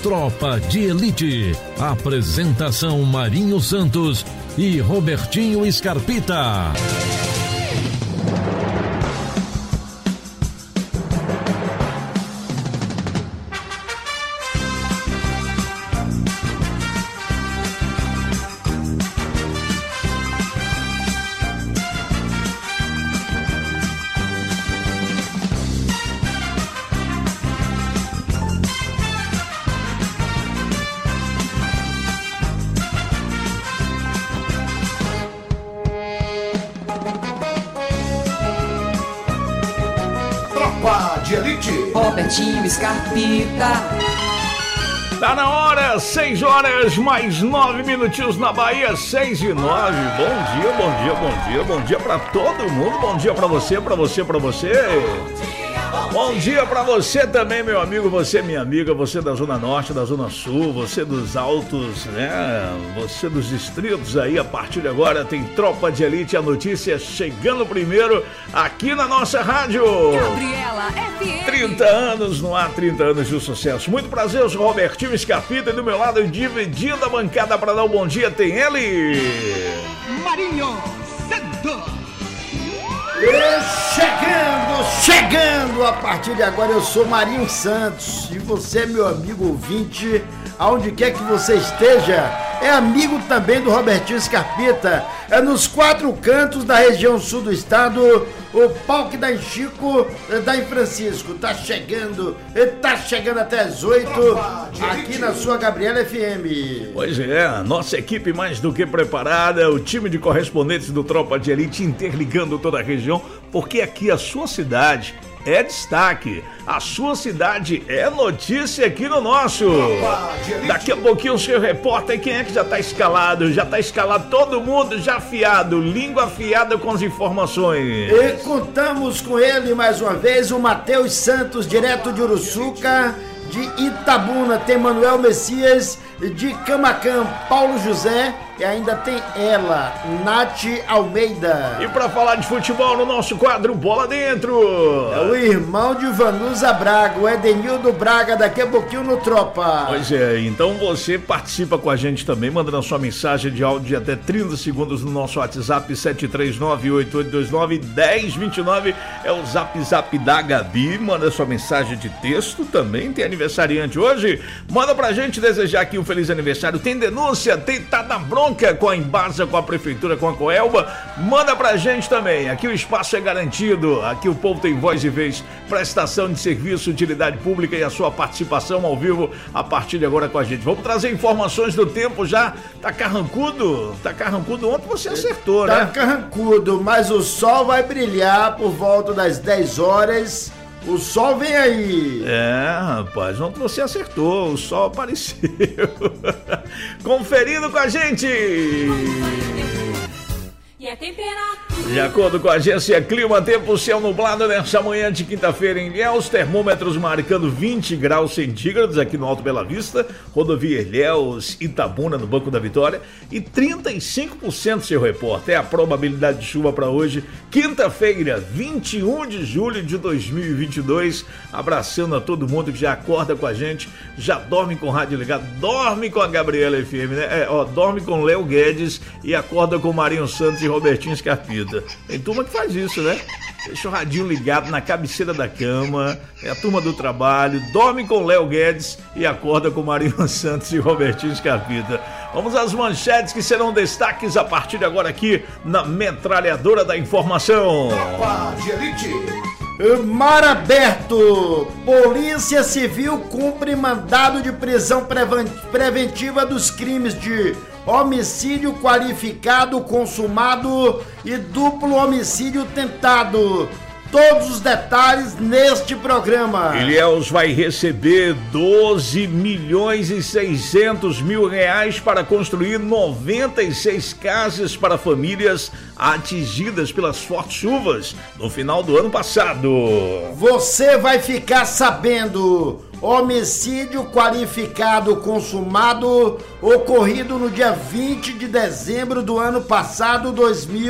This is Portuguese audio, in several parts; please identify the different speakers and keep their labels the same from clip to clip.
Speaker 1: Tropa de Elite. Apresentação Marinho Santos e Robertinho Scarpita.
Speaker 2: Robertinho Scarpita.
Speaker 3: Tá na hora, 6 horas mais 9 minutinhos na Bahia, 6:09. Bom dia pra todo mundo. Bom dia pra você. Bom dia pra você também, meu amigo, você, minha amiga, você da Zona Norte, da Zona Sul, você dos altos, né? Você dos distritos aí. A partir de agora tem Tropa de Elite, a notícia chegando primeiro aqui na nossa rádio.
Speaker 2: Gabriela FM.
Speaker 3: 30 anos no ar, 30 anos de sucesso. Muito prazer, eu sou Robertinho Scarpita e do meu lado, dividindo a bancada para dar um bom dia, tem ele,
Speaker 4: Marinho Santos.
Speaker 5: Chegando, a partir de agora eu sou Marinho Santos e você, meu amigo ouvinte, aonde quer que você esteja, é amigo também do Robertinho Scarpita. É nos 4 cantos da região sul do estado, o pau que dá em Chico, dá em Francisco. Tá chegando até as 8 aqui na sua Gabriela FM.
Speaker 3: Pois é, nossa equipe mais do que preparada, o time de correspondentes do Tropa de Elite interligando toda a região, porque aqui a sua cidade é destaque, a sua cidade é notícia aqui no nosso. Daqui a pouquinho o seu repórter, quem é que já tá escalado? Já tá escalado todo mundo, já afiado, língua afiada com as informações.
Speaker 5: E contamos com ele mais uma vez, o Matheus Santos, direto de Uruçuca. De Itabuna tem Manuel Messias, de Camacan, Paulo José, e ainda tem ela, Nath Almeida.
Speaker 3: E pra falar de futebol no nosso quadro Bola Dentro,
Speaker 5: é o irmão de Vanusa Braga, o Edenildo Braga, daqui a pouquinho no Tropa.
Speaker 3: Pois é, então você participa com a gente também, mandando a sua mensagem de áudio de até 30 segundos no nosso WhatsApp 73988291029, é o zap da Gabi. Manda sua mensagem de texto também, tem aniversariante hoje, manda pra gente desejar aqui um feliz aniversário. Tem denúncia, tá na bronca com a Embasa, com a Prefeitura, com a Coelba, manda pra gente também. Aqui o espaço é garantido, aqui o povo tem voz e vez, prestação de serviço, utilidade pública e a sua participação ao vivo a partir de agora com a gente. Vamos trazer informações do tempo já. Tá carrancudo? Ontem você acertou, né?
Speaker 5: Tá carrancudo, mas o sol vai brilhar por volta das 10 horas. O sol vem aí.
Speaker 3: É, rapaz, ontem você acertou, o sol apareceu. Conferindo com a gente.
Speaker 2: E a temperatura.
Speaker 3: De acordo com a agência Clima, tempo céu nublado nesta manhã de quinta-feira em Ilhéus, termômetros marcando 20 graus centígrados aqui no Alto Bela Vista, rodovia Ilhéus, Itabuna, no Banco da Vitória, e 35%, seu repórter, é a probabilidade de chuva para hoje, quinta-feira, 21 de julho de 2022, abraçando a todo mundo que já acorda com a gente, já dorme com o rádio ligado, dorme com a Gabriela FM, né? Dorme com Léo Guedes e acorda com Marinho Santos e Robertinho Scarpita. Tem turma que faz isso, né? Deixa o radinho ligado na cabeceira da cama, é a turma do trabalho, dorme com Léo Guedes e acorda com Marinho Santos e Robertinho Scarpita. Vamos às manchetes que serão destaques a partir de agora aqui na Metralhadora da Informação.
Speaker 4: Tropa de Elite.
Speaker 5: Mar aberto, Polícia Civil cumpre mandado de prisão preventiva dos crimes de homicídio qualificado consumado e duplo homicídio tentado. Todos os detalhes neste programa.
Speaker 3: Ilhéus vai receber 12.600.000 reais para construir 96 casas para famílias atingidas pelas fortes chuvas no final do ano passado.
Speaker 5: Você vai ficar sabendo. Homicídio qualificado consumado ocorrido no dia 20 de dezembro do ano passado,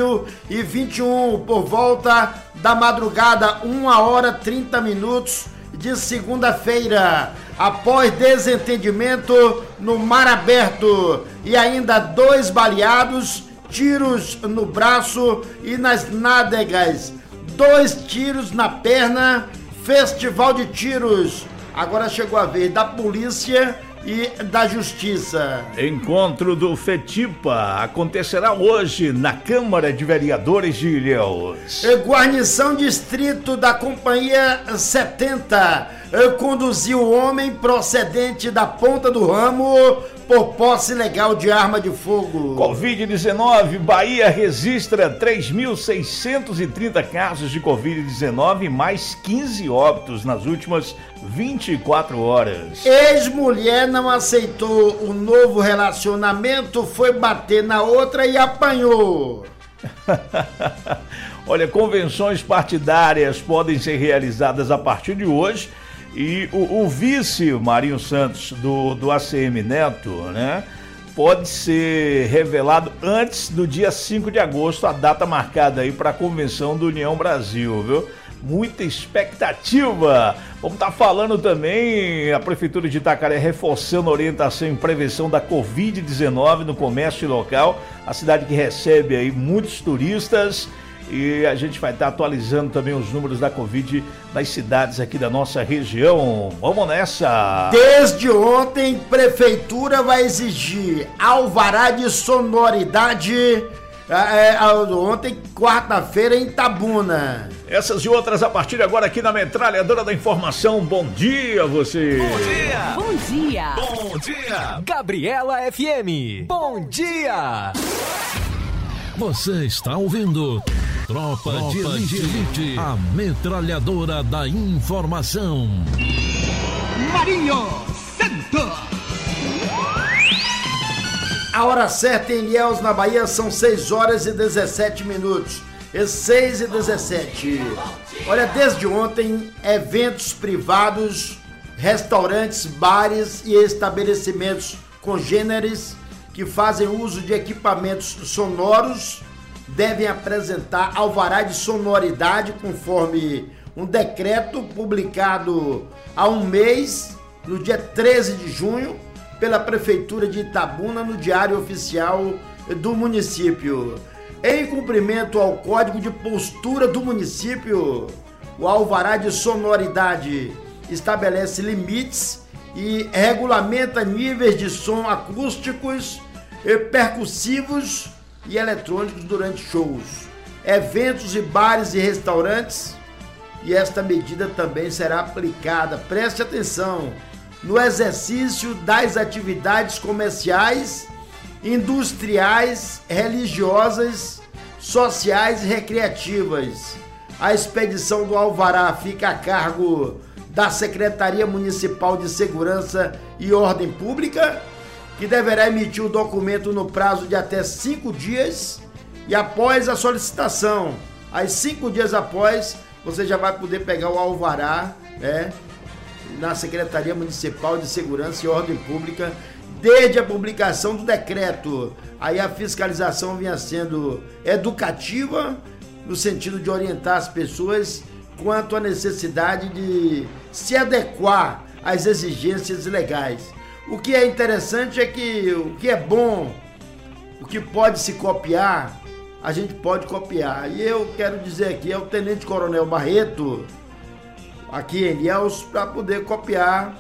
Speaker 5: 2021, por volta da madrugada, 1h30, de segunda-feira, após desentendimento no mar aberto e ainda 2 baleados, tiros no braço e nas nádegas, 2 tiros na perna, festival de tiros. Agora chegou a vez da polícia e da justiça.
Speaker 3: Encontro do FETIPA acontecerá hoje na Câmara de Vereadores de Ilhéus.
Speaker 5: Guarnição Distrito da Companhia 70 conduziu homem procedente da Ponta do Ramo por posse ilegal de arma de fogo.
Speaker 3: Covid-19, Bahia registra 3.630 casos de Covid-19 e mais 15 óbitos nas últimas 24 horas.
Speaker 5: Ex-mulher não aceitou o novo relacionamento, foi bater na outra e apanhou.
Speaker 3: Olha, convenções partidárias podem ser realizadas a partir de hoje e o vice Marinho Santos do ACM Neto, né, pode ser revelado antes do dia 5 de agosto, a data marcada aí para a convenção do União Brasil, viu? Muita expectativa. Vamos estar falando também, a Prefeitura de Itacaré reforçando a orientação em prevenção da Covid-19 no comércio local, a cidade que recebe aí muitos turistas, e a gente vai estar atualizando também os números da Covid nas cidades aqui da nossa região. Vamos nessa!
Speaker 5: Desde ontem, Prefeitura vai exigir alvará de sonoridade. Ontem, quarta-feira, em Itabuna.
Speaker 3: Essas e outras a partir de agora aqui na Metralhadora da Informação. Bom dia a você.
Speaker 2: Bom dia. Bom dia.
Speaker 6: Bom dia. Gabriela FM. Bom dia.
Speaker 1: Você está ouvindo Tropa de Elite, a Metralhadora da Informação.
Speaker 4: Marinho Santos.
Speaker 5: A hora certa em Ilhéus, na Bahia, são 6 horas e 17 minutos. 6 e 17. Olha, desde ontem, eventos privados, restaurantes, bares e estabelecimentos congêneres que fazem uso de equipamentos sonoros devem apresentar alvará de sonoridade conforme um decreto publicado há um mês, no dia 13 de junho, pela Prefeitura de Itabuna, no Diário Oficial do município. Em cumprimento ao Código de Postura do município, o alvará de sonoridade estabelece limites e regulamenta níveis de som acústicos, percussivos e eletrônicos durante shows, eventos e bares e restaurantes, e esta medida também será aplicada, preste atenção, no exercício das atividades comerciais, industriais, religiosas, sociais e recreativas. A expedição do alvará fica a cargo da Secretaria Municipal de Segurança e Ordem Pública, que deverá emitir o documento no prazo de até 5 dias, e após a solicitação, aí 5 dias após, você já vai poder pegar o alvará, na Secretaria Municipal de Segurança e Ordem Pública, desde a publicação do decreto. Aí a fiscalização vinha sendo educativa, no sentido de orientar as pessoas quanto à necessidade de se adequar às exigências legais. O que é interessante é que o que é bom, o que pode se copiar, a gente pode copiar. E eu quero dizer aqui ao Tenente Coronel Barreto, aqui em Ilhéus, para poder copiar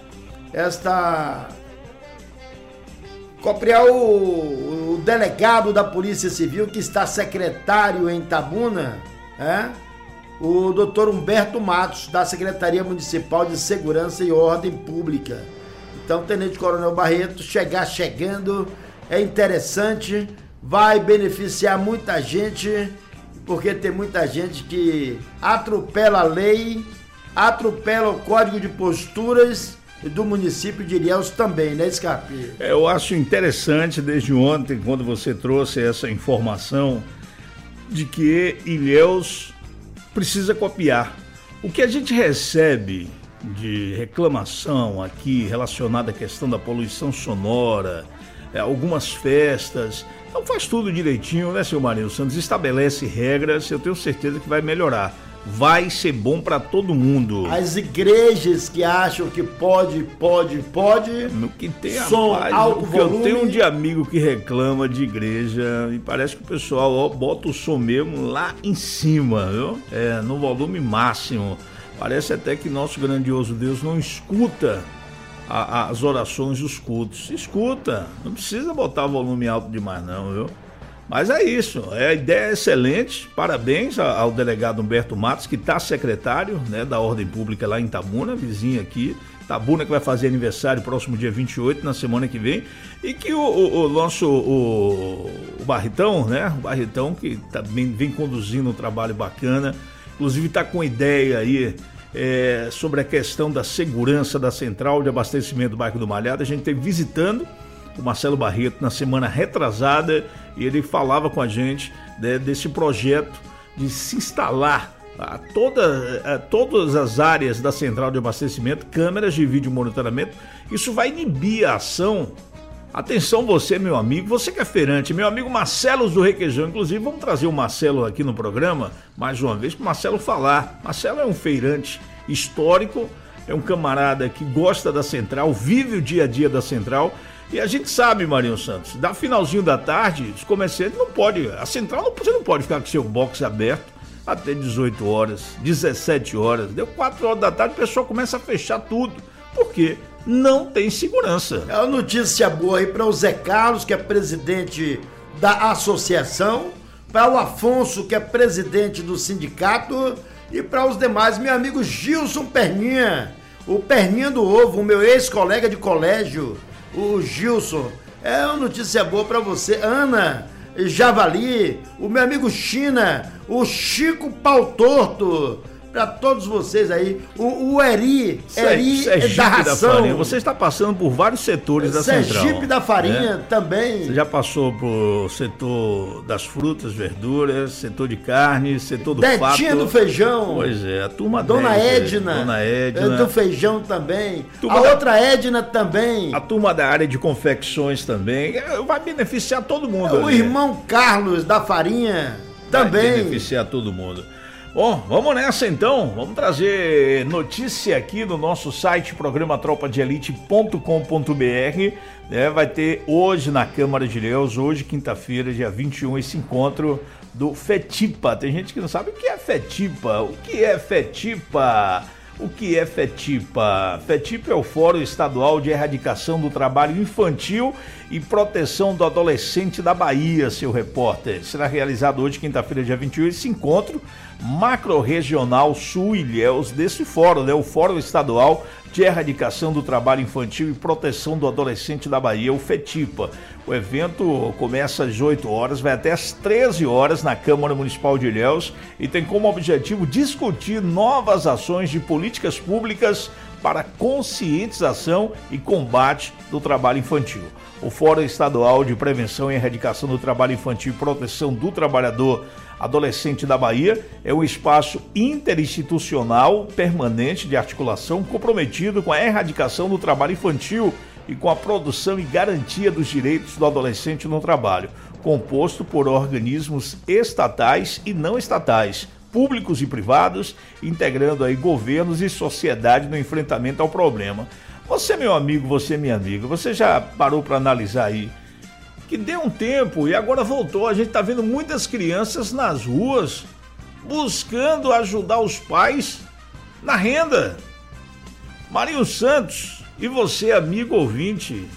Speaker 5: o delegado da Polícia Civil, que está secretário em Itabuna, o Dr. Humberto Matos, da Secretaria Municipal de Segurança e Ordem Pública. Então, Tenente Coronel Barreto, chegando, é interessante, vai beneficiar muita gente, porque tem muita gente que atropela a lei, atropela o Código de Posturas do município de Ilhéus também, né, Scarpi?
Speaker 3: Eu acho interessante desde ontem, quando você trouxe essa informação de que Ilhéus precisa copiar. O que a gente recebe de reclamação aqui relacionada à questão da poluição sonora, algumas festas, então faz tudo direitinho, né, seu Marinho Santos? Estabelece regras, eu tenho certeza que vai melhorar. vai ser bom para todo mundo.
Speaker 5: As igrejas que acham que pode,
Speaker 3: No que tem
Speaker 5: som, alto volume.
Speaker 3: Eu tenho de amigo que reclama de igreja e parece que o pessoal bota o som mesmo lá em cima, viu? No volume máximo. Parece até que nosso grandioso Deus não escuta as orações dos cultos. Escuta, não precisa botar o volume alto demais não, viu? Mas é isso, a ideia é excelente, parabéns ao delegado Humberto Matos, que está secretário, né, da Ordem Pública lá em Itabuna, vizinho aqui, Itabuna que vai fazer aniversário próximo dia 28, na semana que vem, e que o nosso o Barretão, né, o Barretão que também vem conduzindo um trabalho bacana, inclusive está com ideia aí sobre a questão da segurança da central de abastecimento do bairro do Malhado. A gente esteve visitando o Marcelo Barreto na semana retrasada e ele falava com a gente, né, desse projeto de se instalar a todas as áreas da central de abastecimento, câmeras de vídeo monitoramento. Isso vai inibir a ação. Atenção você, meu amigo, você que é feirante, meu amigo Marcelo do Requeijão, inclusive vamos trazer o Marcelo aqui no programa, mais uma vez, para o Marcelo falar. Marcelo é um feirante histórico, é um camarada que gosta da central, vive o dia a dia da central. E a gente sabe, Marinho Santos, da finalzinho da tarde, os comerciantes não podem, a central você não pode ficar com seu box aberto até 18 horas, 17 horas, deu 4 horas da tarde, o pessoal começa a fechar tudo. Por quê? Não tem segurança.
Speaker 5: É uma notícia boa aí para o Zé Carlos, que é presidente da associação, para o Afonso, que é presidente do sindicato, e para os demais, meu amigo Gilson Perninha, o Perninha do Ovo, o meu ex-colega de colégio, o Gilson. É uma notícia boa para você, Ana Javali, o meu amigo China, o Chico Pau Torto, para todos vocês aí, o Eri da Ração.
Speaker 3: Você está passando por vários setores da central.
Speaker 5: Sergipe da Farinha, né? Também.
Speaker 3: Você já passou pro setor das frutas, verduras, setor de carne, setor do pato.
Speaker 5: Detinha do feijão.
Speaker 3: Pois é, a turma
Speaker 5: Dona
Speaker 3: 10,
Speaker 5: Edna.
Speaker 3: Dona Edna.
Speaker 5: Do feijão também. Outra Edna também.
Speaker 3: A turma da área de confecções também. Vai beneficiar todo mundo.
Speaker 5: O irmão Carlos da Farinha também.
Speaker 3: Vai beneficiar todo mundo. Bom, vamos nessa então, vamos trazer notícia aqui no nosso site, programa tropadeelite.com.br, né? Vai ter hoje na Câmara de Ilhéus, hoje quinta-feira, dia 21, esse encontro do FETIPA. Tem gente que não sabe o que é FETIPA. O que é FETIPA? O que é FETIPA? FETIPA é o Fórum Estadual de Erradicação do Trabalho Infantil e Proteção do Adolescente da Bahia, seu repórter. Será realizado hoje, quinta-feira, dia 21, esse encontro macro-regional Sul-Ilhéus desse fórum, né? O Fórum Estadual de Erradicação do Trabalho Infantil e Proteção do Adolescente da Bahia, o FETIPA. O evento começa às 8 horas, vai até às 13 horas na Câmara Municipal de Ilhéus e tem como objetivo discutir novas ações de políticas públicas para conscientização e combate do trabalho infantil. O Fórum Estadual de Prevenção e Erradicação do Trabalho Infantil e Proteção do Trabalhador Adolescente da Bahia é um espaço interinstitucional permanente de articulação comprometido com a erradicação do trabalho infantil e com a produção e garantia dos direitos do adolescente no trabalho, composto por organismos estatais e não estatais, públicos e privados, integrando aí governos e sociedade no enfrentamento ao problema. Você, meu amigo, você, minha amiga, você já parou para analisar aí que deu um tempo e agora voltou, a gente está vendo muitas crianças nas ruas buscando ajudar os pais na renda. Marinho Santos e você, amigo ouvinte,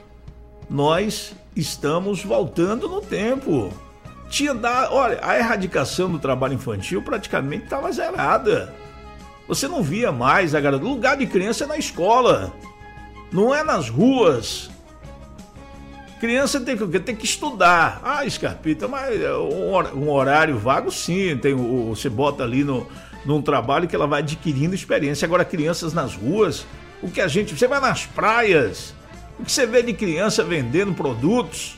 Speaker 3: nós estamos voltando no tempo. Olha, a erradicação do trabalho infantil praticamente estava zerada. Você não via mais a garota. Lugar de criança é na escola, não é nas ruas. Criança tem que estudar. Ah, Scarpita, mas um horário vago sim, você bota ali num trabalho que ela vai adquirindo experiência. Agora, crianças nas ruas, você vai nas praias, o que você vê de criança vendendo produtos,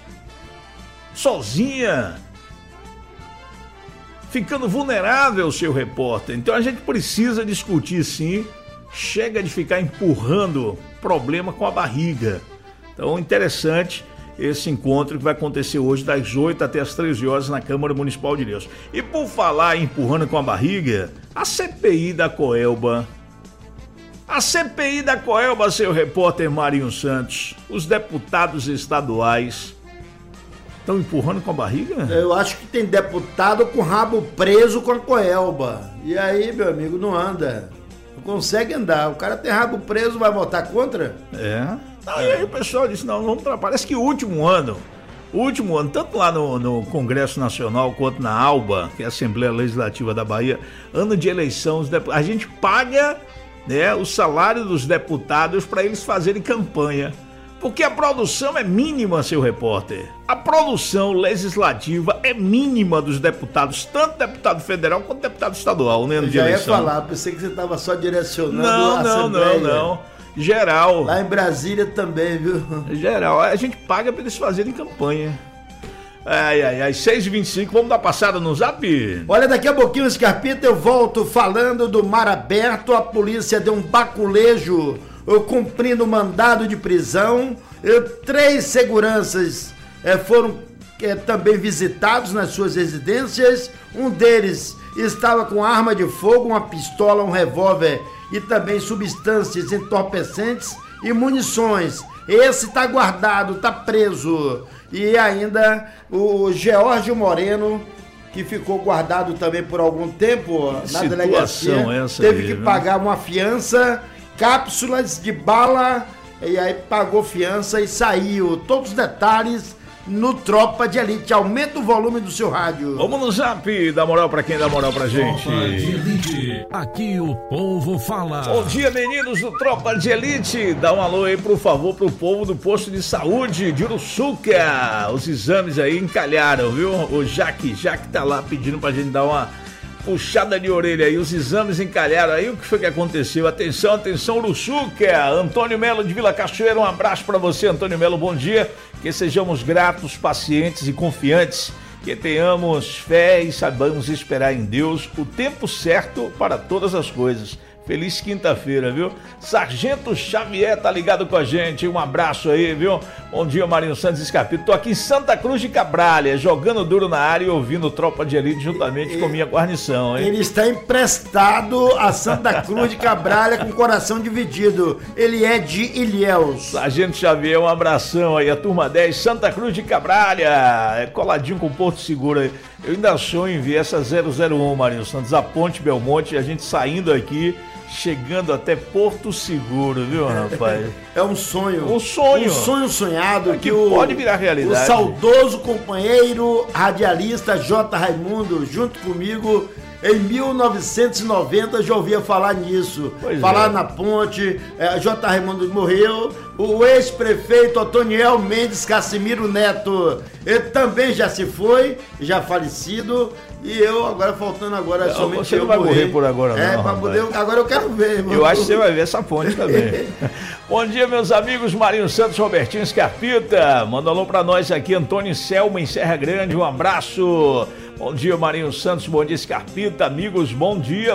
Speaker 3: sozinha, ficando vulnerável, seu repórter. Então a gente precisa discutir sim, chega de ficar empurrando problema com a barriga. Então, interessante. esse encontro que vai acontecer hoje das 8 até as 13 horas na Câmara Municipal de Ilhéus. E por falar em empurrando com a barriga, a CPI da Coelba, seu repórter Marinho Santos, os deputados estaduais estão empurrando com a barriga?
Speaker 5: Eu acho que tem deputado com rabo preso com a Coelba. E aí, meu amigo, não anda. Não consegue andar. O cara tem rabo preso, vai votar contra?
Speaker 3: Não, e aí o pessoal disse, não parece que o último ano, tanto lá no Congresso Nacional quanto na ALBA, que é a Assembleia Legislativa da Bahia, ano de eleição, a gente paga, né, o salário dos deputados para eles fazerem campanha. Porque a produção é mínima, seu repórter. A produção legislativa é mínima dos deputados, tanto deputado federal quanto deputado estadual, né?
Speaker 5: Eu já ia falar, pensei que você estava só direcionando a Assembleia.
Speaker 3: Não. Geral.
Speaker 5: Lá em Brasília também, viu?
Speaker 3: Geral. A gente paga para eles fazerem campanha. Ai, 6h25, vamos dar passada no Zap?
Speaker 5: Olha, daqui a pouquinho, Scarpita, eu volto falando do Mar Aberto. A polícia deu um baculejo cumprindo mandado de prisão. 3 seguranças foram também visitados nas suas residências. Um deles estava com arma de fogo, uma pistola, um revólver e também substâncias entorpecentes e munições. Esse está guardado, está preso. E ainda o Geórgio Moreno, que ficou guardado também por algum tempo na delegacia, teve que pagar uma fiança, cápsulas de bala, e aí pagou fiança e saiu. Todos os detalhes no Tropa de Elite. Aumenta o volume do seu rádio.
Speaker 3: Vamos no Zap, dá moral pra quem dá moral pra gente.
Speaker 1: Tropa de Elite, aqui o povo fala.
Speaker 3: Bom dia, meninos do Tropa de Elite. Dá um alô aí, por favor, pro povo do posto de saúde de Uruçuca. Os exames aí encalharam, viu? O Jaque tá lá pedindo pra gente dar uma puxada de orelha aí, os exames encalharam aí. O que foi que aconteceu? Atenção, Uruçuca. Antônio Melo de Vila Cachoeira, um abraço pra você, Antônio Melo, bom dia. Que sejamos gratos, pacientes e confiantes, que tenhamos fé e saibamos esperar em Deus o tempo certo para todas as coisas. Feliz quinta-feira, viu? Sargento Xavier tá ligado com a gente, um abraço aí, viu? Bom dia, Marinho Santos Escarpito. Tô aqui em Santa Cruz de Cabralha, jogando duro na área e ouvindo Tropa de Elite juntamente com minha guarnição, hein?
Speaker 5: Ele está emprestado a Santa Cruz de Cabralha com o coração dividido. Ele é de Ilhéus.
Speaker 3: Sargento Xavier, um abração aí, a turma 10, Santa Cruz de Cabralha, coladinho com o Porto Seguro aí. Eu ainda sonho em ver essa 001, Marinho Santos, a Ponte Belmonte, a gente saindo aqui, chegando até Porto Seguro, viu, rapaz?
Speaker 5: É um sonho.
Speaker 3: Um sonho.
Speaker 5: Um sonho sonhado
Speaker 3: que pode virar realidade.
Speaker 5: O saudoso companheiro radialista J. Raimundo, junto comigo, em 1990, já ouvia falar nisso. Falar na ponte, J. Raimundo morreu. O ex-prefeito Otoniel Mendes Cassimiro Neto, ele também já se foi, já falecido. E eu, faltando somente
Speaker 3: você não vai morrer por agora, não.
Speaker 5: Agora eu quero ver.
Speaker 3: Eu acho que você vai ver essa ponte também. Bom dia, meus amigos, Marinho Santos, Robertinho Scarpita. Manda um alô pra nós aqui, Antônio Selma, em Serra Grande, um abraço. Bom dia, Marinho Santos, bom dia, Scarpita, amigos, bom dia.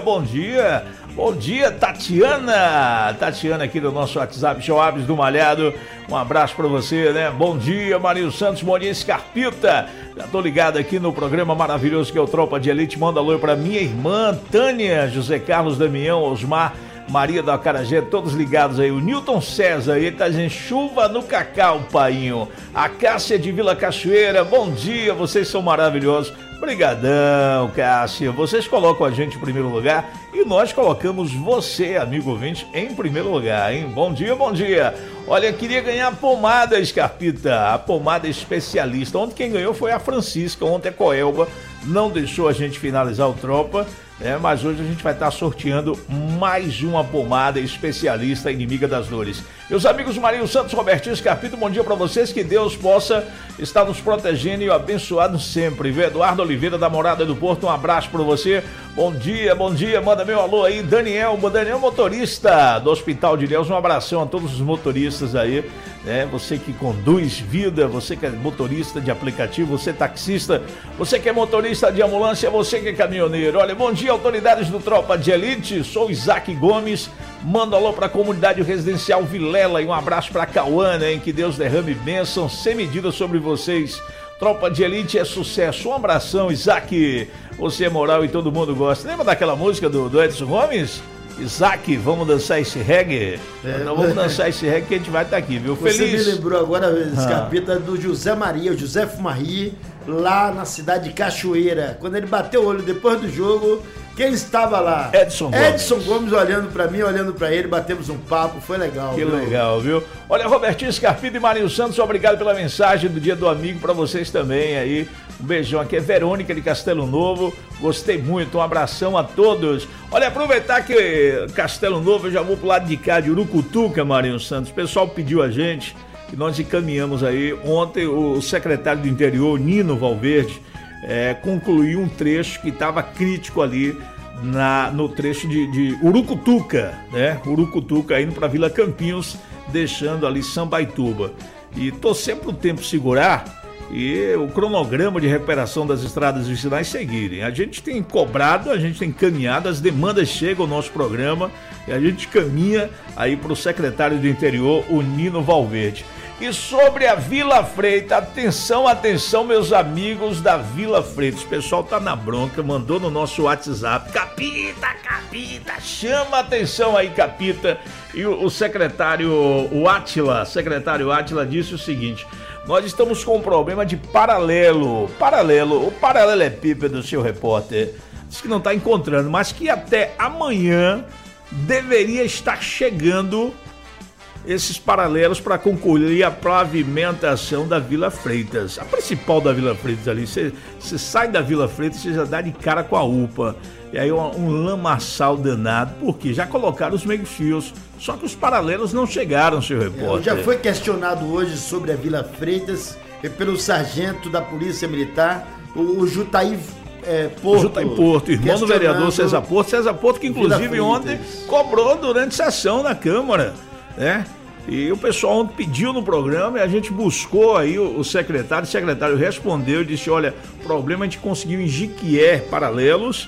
Speaker 3: Bom dia, Tatiana aqui do nosso WhatsApp, Joabes do Malhado, um abraço pra você, né? Bom dia, Marinho Santos, bom dia, Scarpita. Já tô ligado aqui no programa maravilhoso que é o Tropa de Elite. Manda alô pra minha irmã, Tânia, José Carlos Damião, Osmar, Maria do Acarajé, todos ligados aí. O Newton César, ele tá dizendo chuva no cacau, painho. A Cássia de Vila Cachoeira, bom dia, vocês são maravilhosos. Obrigadão, Cássia. Vocês colocam a gente em primeiro lugar e nós colocamos você, amigo ouvinte, em primeiro lugar, hein? Bom dia. Olha, queria ganhar a pomada, Scarpita, a pomada especialista. Ontem quem ganhou foi a Francisca, ontem a Coelba não deixou a gente finalizar o Tropa, mas hoje a gente vai estar sorteando mais uma pomada especialista, inimiga das dores. Meus amigos Marinho Santos, Robertinho Scarpito, bom dia para vocês, que Deus possa estar nos protegendo e abençoando sempre, viu? Eduardo Oliveira da Morada do Porto, um abraço para você, bom dia, manda meu alô aí, Daniel motorista do Hospital de Ilhéus, um abração a todos os motoristas aí, né? Você que conduz vida, você que é motorista de aplicativo, você taxista, você que é motorista de ambulância, você que é caminhoneiro. Olha, bom dia, autoridades do Tropa de Elite, sou Isaac Gomes, Manda alô pra comunidade residencial Vilela e um abraço pra Cauana, hein? Que Deus derrame bênção sem medida sobre vocês. Tropa de Elite é sucesso. Um abração, Isaac. Você é moral e todo mundo gosta. Lembra daquela música do Edson Gomes? Isaac, vamos dançar esse reggae? Então vamos dançar esse reggae que a gente vai estar aqui, viu?
Speaker 5: Você
Speaker 3: Feliz.
Speaker 5: me lembrou agora, Escarpita, do José Maria, o José Fumarri, lá na cidade de Cachoeira. Quando ele bateu o olho depois do jogo, quem estava lá?
Speaker 3: Edson
Speaker 5: Gomes olhando pra mim, olhando pra ele, batemos um papo, foi legal.
Speaker 3: Que
Speaker 5: viu?
Speaker 3: legal, viu? Olha, Robertinho Scarpita e Marinho Santos, obrigado pela mensagem do Dia do Amigo pra vocês também aí. Um beijão, aqui é Verônica de Castelo Novo, gostei muito, um abração a todos. Olha, aproveitar que Castelo Novo, eu já vou pro lado de cá, de Urucutuca, Marinho Santos, o pessoal pediu a gente, que nós encaminhamos aí, ontem o secretário do Interior, Nino Valverde, concluiu um trecho que estava crítico ali no trecho de Urucutuca, né? Urucutuca indo para Vila Campinhos, deixando ali Sambaituba. E torcer para o tempo segurar e o cronograma de recuperação das estradas vicinais seguirem. A gente tem cobrado, a gente tem caminhado, as demandas chegam ao nosso programa e a gente caminha aí para o secretário do Interior, o Nino Valverde. E sobre a Vila Freitas, atenção, meus amigos da Vila Freitas. O pessoal tá na bronca, mandou no nosso WhatsApp. Capita, chama a atenção aí, Capita. E o secretário Átila disse o seguinte: nós estamos com um problema de paralelo. O paralelepípedo, seu repórter, diz que não está encontrando, mas que até amanhã deveria estar chegando esses paralelos para concluir a pavimentação da Vila Freitas. A principal da Vila Freitas ali, você sai da Vila Freitas, você já dá de cara com a UPA. E aí um lamaçal danado, porque já colocaram os meio-fios, só que os paralelos não chegaram, seu repórter.
Speaker 5: Já foi questionado hoje sobre a Vila Freitas pelo sargento da Polícia Militar, o Jutaí Porto,
Speaker 3: irmão do vereador César Porto, que inclusive ontem cobrou durante sessão na Câmara, né? E o pessoal ontem pediu no programa e a gente buscou aí o secretário respondeu e disse: olha, o problema é de conseguir em Jiquié paralelos,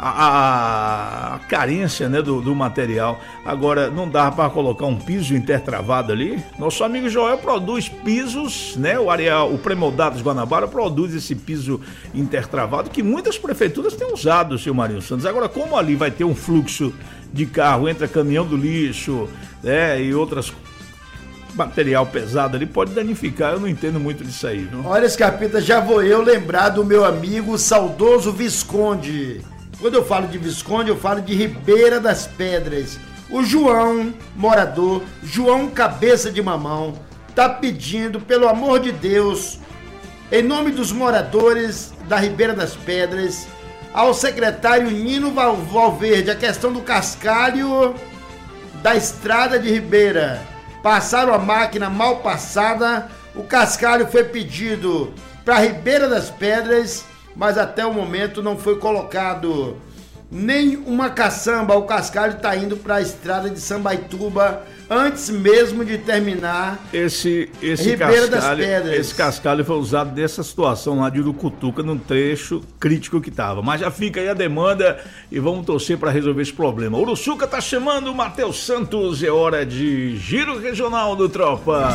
Speaker 3: a carência, né, do material. Agora, não dá para colocar um piso intertravado ali. Nosso amigo Joel produz pisos, né? O Premoldados Guanabara produz esse piso intertravado que muitas prefeituras têm usado, seu Marinho Santos. Agora, como ali vai ter um fluxo de carro, entra caminhão do lixo, né, e outras material pesado ali, pode danificar. Eu não entendo muito disso aí, viu?
Speaker 5: Olha, Escarpita, já vou eu lembrar do meu amigo saudoso Visconde. Quando eu falo de Visconde, eu falo de Ribeira das Pedras. O João, morador, João Cabeça de Mamão, tá pedindo, pelo amor de Deus, em nome dos moradores da Ribeira das Pedras, ao secretário Nino Valverde, a questão do cascalho da estrada de Ribeira. Passaram a máquina mal passada, o cascalho foi pedido para Ribeira das Pedras, mas até o momento não foi colocado nem uma caçamba. O cascalho está indo para a estrada de Sambaituba antes mesmo de terminar
Speaker 3: esse
Speaker 5: Ribeira das Pedras.
Speaker 3: Esse cascalho foi usado nessa situação lá de Urucutuca, num trecho crítico que estava. Mas já fica aí a demanda e vamos torcer para resolver esse problema. Uruçuca tá chamando o Matheus Santos, é hora de Giro Regional do Tropa.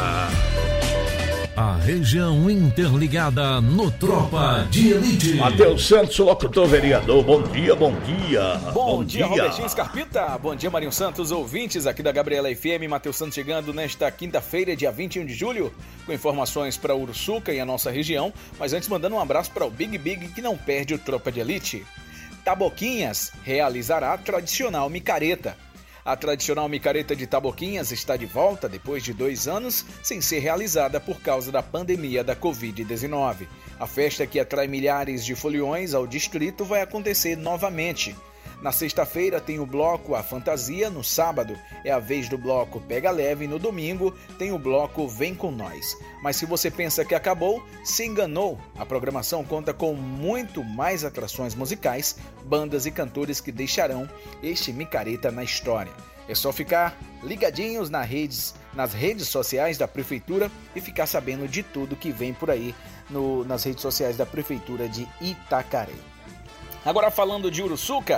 Speaker 1: A região interligada no Tropa de Elite.
Speaker 3: Matheus Santos, locutor vereador, bom dia.
Speaker 6: Bom dia, Robertinho Scarpita. Bom dia, Marinho Santos, ouvintes aqui da Gabriela FM. Matheus Santos chegando nesta quinta-feira, dia 21 de julho, com informações para Uruçuca e a nossa região. Mas antes, mandando um abraço para o Big que não perde o Tropa de Elite. Taboquinhas realizará a tradicional micareta. A tradicional micareta de Taboquinhas está de volta depois de 2 anos sem ser realizada por causa da pandemia da Covid-19. A festa, que atrai milhares de foliões ao distrito, vai acontecer novamente. Na sexta-feira tem o bloco A Fantasia, no sábado é a vez do bloco Pega Leve e no domingo tem o bloco Vem Com Nós. Mas se você pensa que acabou, se enganou. A programação conta com muito mais atrações musicais, bandas e cantores que deixarão este micareta na história. É só ficar ligadinhos nas redes sociais da Prefeitura e ficar sabendo de tudo que vem por aí nas redes sociais da Prefeitura de Itacaré. Agora, falando de Uruçuca,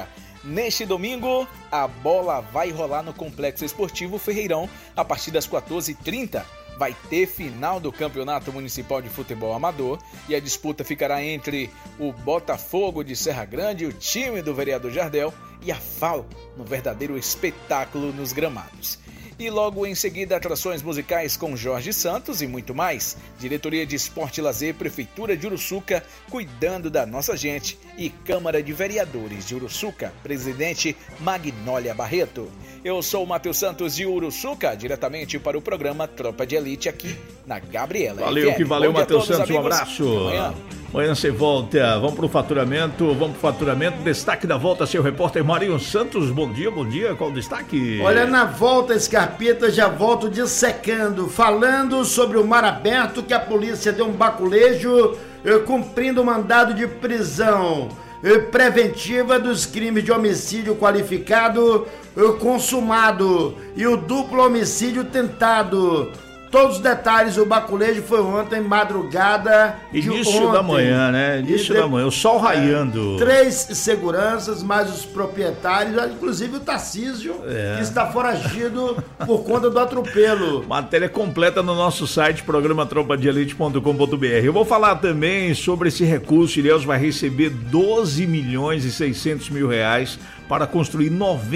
Speaker 6: Neste domingo, a bola vai rolar no Complexo Esportivo Ferreirão a partir das 14h30. Vai ter final do Campeonato Municipal de Futebol Amador e a disputa ficará entre o Botafogo de Serra Grande, o time do vereador Jardel, e a FAO, no verdadeiro espetáculo nos gramados. E logo em seguida, atrações musicais com Jorge Santos e muito mais. Diretoria de Esporte e Lazer, Prefeitura de Uruçuca, cuidando da nossa gente. E Câmara de Vereadores de Uruçuca, presidente Magnólia Barreto. Eu sou o Matheus Santos de Uruçuca, diretamente para o programa Tropa de Elite aqui na Gabriela.
Speaker 3: Valeu, FM. Que valeu, Matheus Santos, amigos. Um abraço. Amanhã você volta, vamos pro faturamento. Destaque da volta, seu repórter Marinho Santos. Bom dia, qual o destaque?
Speaker 5: Olha, na volta, Scarpeta, já volto dissecando, falando sobre o mar aberto, que a polícia deu um baculejo, cumprindo o mandado de prisão preventiva dos crimes de homicídio qualificado consumado e o duplo homicídio tentado. Todos os detalhes, o baculejo foi ontem, madrugada de
Speaker 3: Início da manhã, né? Início da manhã, o sol raiando.
Speaker 5: 3 seguranças, mais os proprietários, inclusive o Tarcísio, que está foragido por conta do atropelo.
Speaker 3: Matéria completa no nosso site, programa tropadeelite.com.br. Eu vou falar também sobre esse recurso. Ilhéus vai receber 12 milhões e 600 mil reais para construir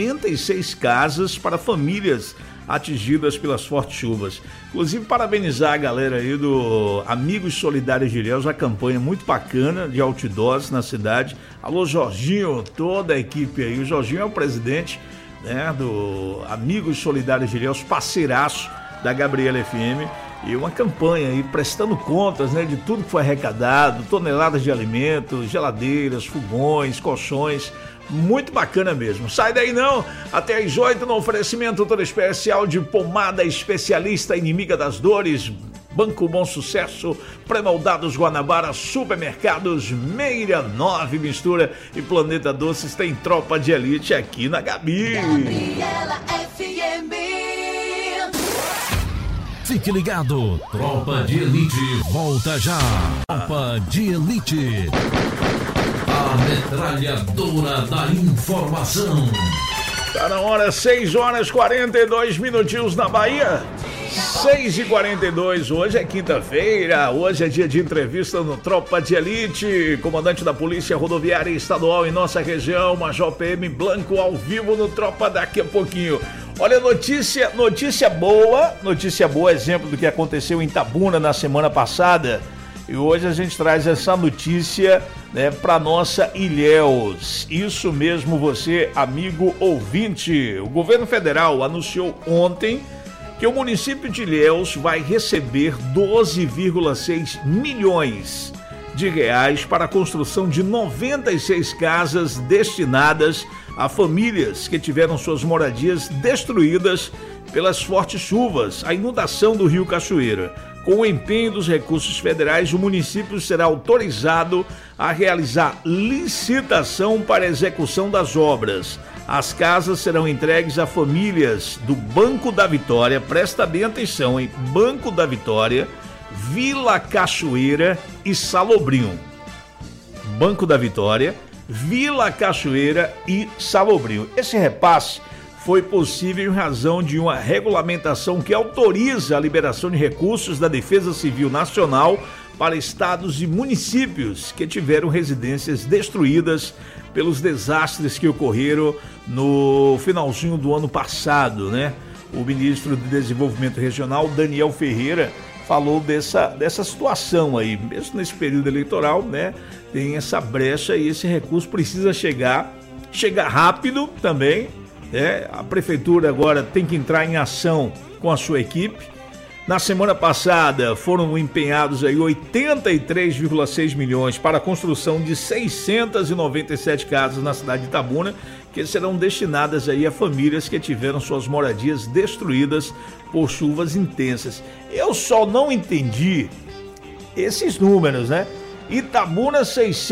Speaker 3: 96 casas para famílias atingidas pelas fortes chuvas. Inclusive, parabenizar a galera aí do Amigos Solidários de Ilhéus, a campanha muito bacana de outdoors na cidade. Alô, Jorginho, toda a equipe aí. O Jorginho é o presidente, né, do Amigos Solidários de Ilhéus, parceiraço da Gabriela FM. E uma campanha aí prestando contas, né, de tudo que foi arrecadado, toneladas de alimentos, geladeiras, fogões, colchões. Muito bacana mesmo. Sai daí não, até às 8 no oferecimento todo especial de pomada especialista inimiga das dores, Banco Bom Sucesso, Pré-Moldados Guanabara, Supermercados Meira 9 Mistura e Planeta Doces. Tem Tropa de Elite aqui na Gabi.
Speaker 2: Gabriela FM.
Speaker 1: Fique ligado, Tropa de Elite volta já. Tropa de Elite. A metralhadora da informação.
Speaker 3: Tá na hora, 6 horas 42 minutinhos na Bahia. 6h42, hoje é quinta-feira, hoje é dia de entrevista no Tropa de Elite. Comandante da Polícia Rodoviária Estadual em nossa região, Major PM Blanco, ao vivo no Tropa daqui a pouquinho. Olha, notícia boa, exemplo do que aconteceu em Itabuna na semana passada. E hoje a gente traz essa notícia, né, para nossa Ilhéus. Isso mesmo, você, amigo ouvinte. O governo federal anunciou ontem que o município de Ilhéus vai receber 12,6 milhões de reais para a construção de 96 casas destinadas a famílias que tiveram suas moradias destruídas pelas fortes chuvas, a inundação do Rio Cachoeira. Com o empenho dos recursos federais, o município será autorizado a realizar licitação para a execução das obras. As casas serão entregues a famílias do Banco da Vitória, presta bem atenção, hein? Banco da Vitória, Vila Cachoeira e Salobrinho. Banco da Vitória, Vila Cachoeira e Salobrinho. Esse repasse foi possível em razão de uma regulamentação que autoriza a liberação de recursos da Defesa Civil Nacional para estados e municípios que tiveram residências destruídas pelos desastres que ocorreram no finalzinho do ano passado, né? O ministro de Desenvolvimento Regional, Daniel Ferreira, falou dessa situação aí, mesmo nesse período eleitoral, né? Tem essa brecha e esse recurso precisa chegar rápido também. A prefeitura agora tem que entrar em ação com a sua equipe. Na semana passada foram empenhados aí 83,6 milhões para a construção de 697 casas na cidade de Itabuna, que serão destinadas aí a famílias que tiveram suas moradias destruídas por chuvas intensas. Eu só não entendi esses números, né? Itabuna,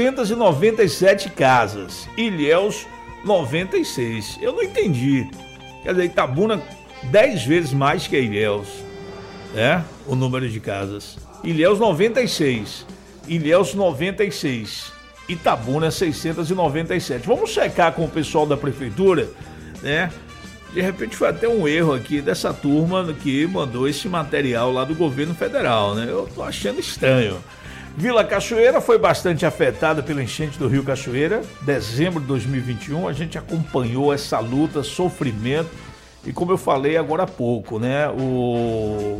Speaker 3: 697 casas. Ilhéus, 96. Eu não entendi. Quer dizer, Itabuna 10 vezes mais que a Ilhéus, né? O número de casas. Ilhéus 96. Ilhéus 96. Itabuna 697. Vamos checar com o pessoal da prefeitura, né? De repente foi até um erro aqui dessa turma que mandou esse material lá do governo federal, né? Eu tô achando estranho. Vila Cachoeira foi bastante afetada pela enchente do Rio Cachoeira, dezembro de 2021. A gente acompanhou essa luta, sofrimento, e como eu falei agora há pouco, né? O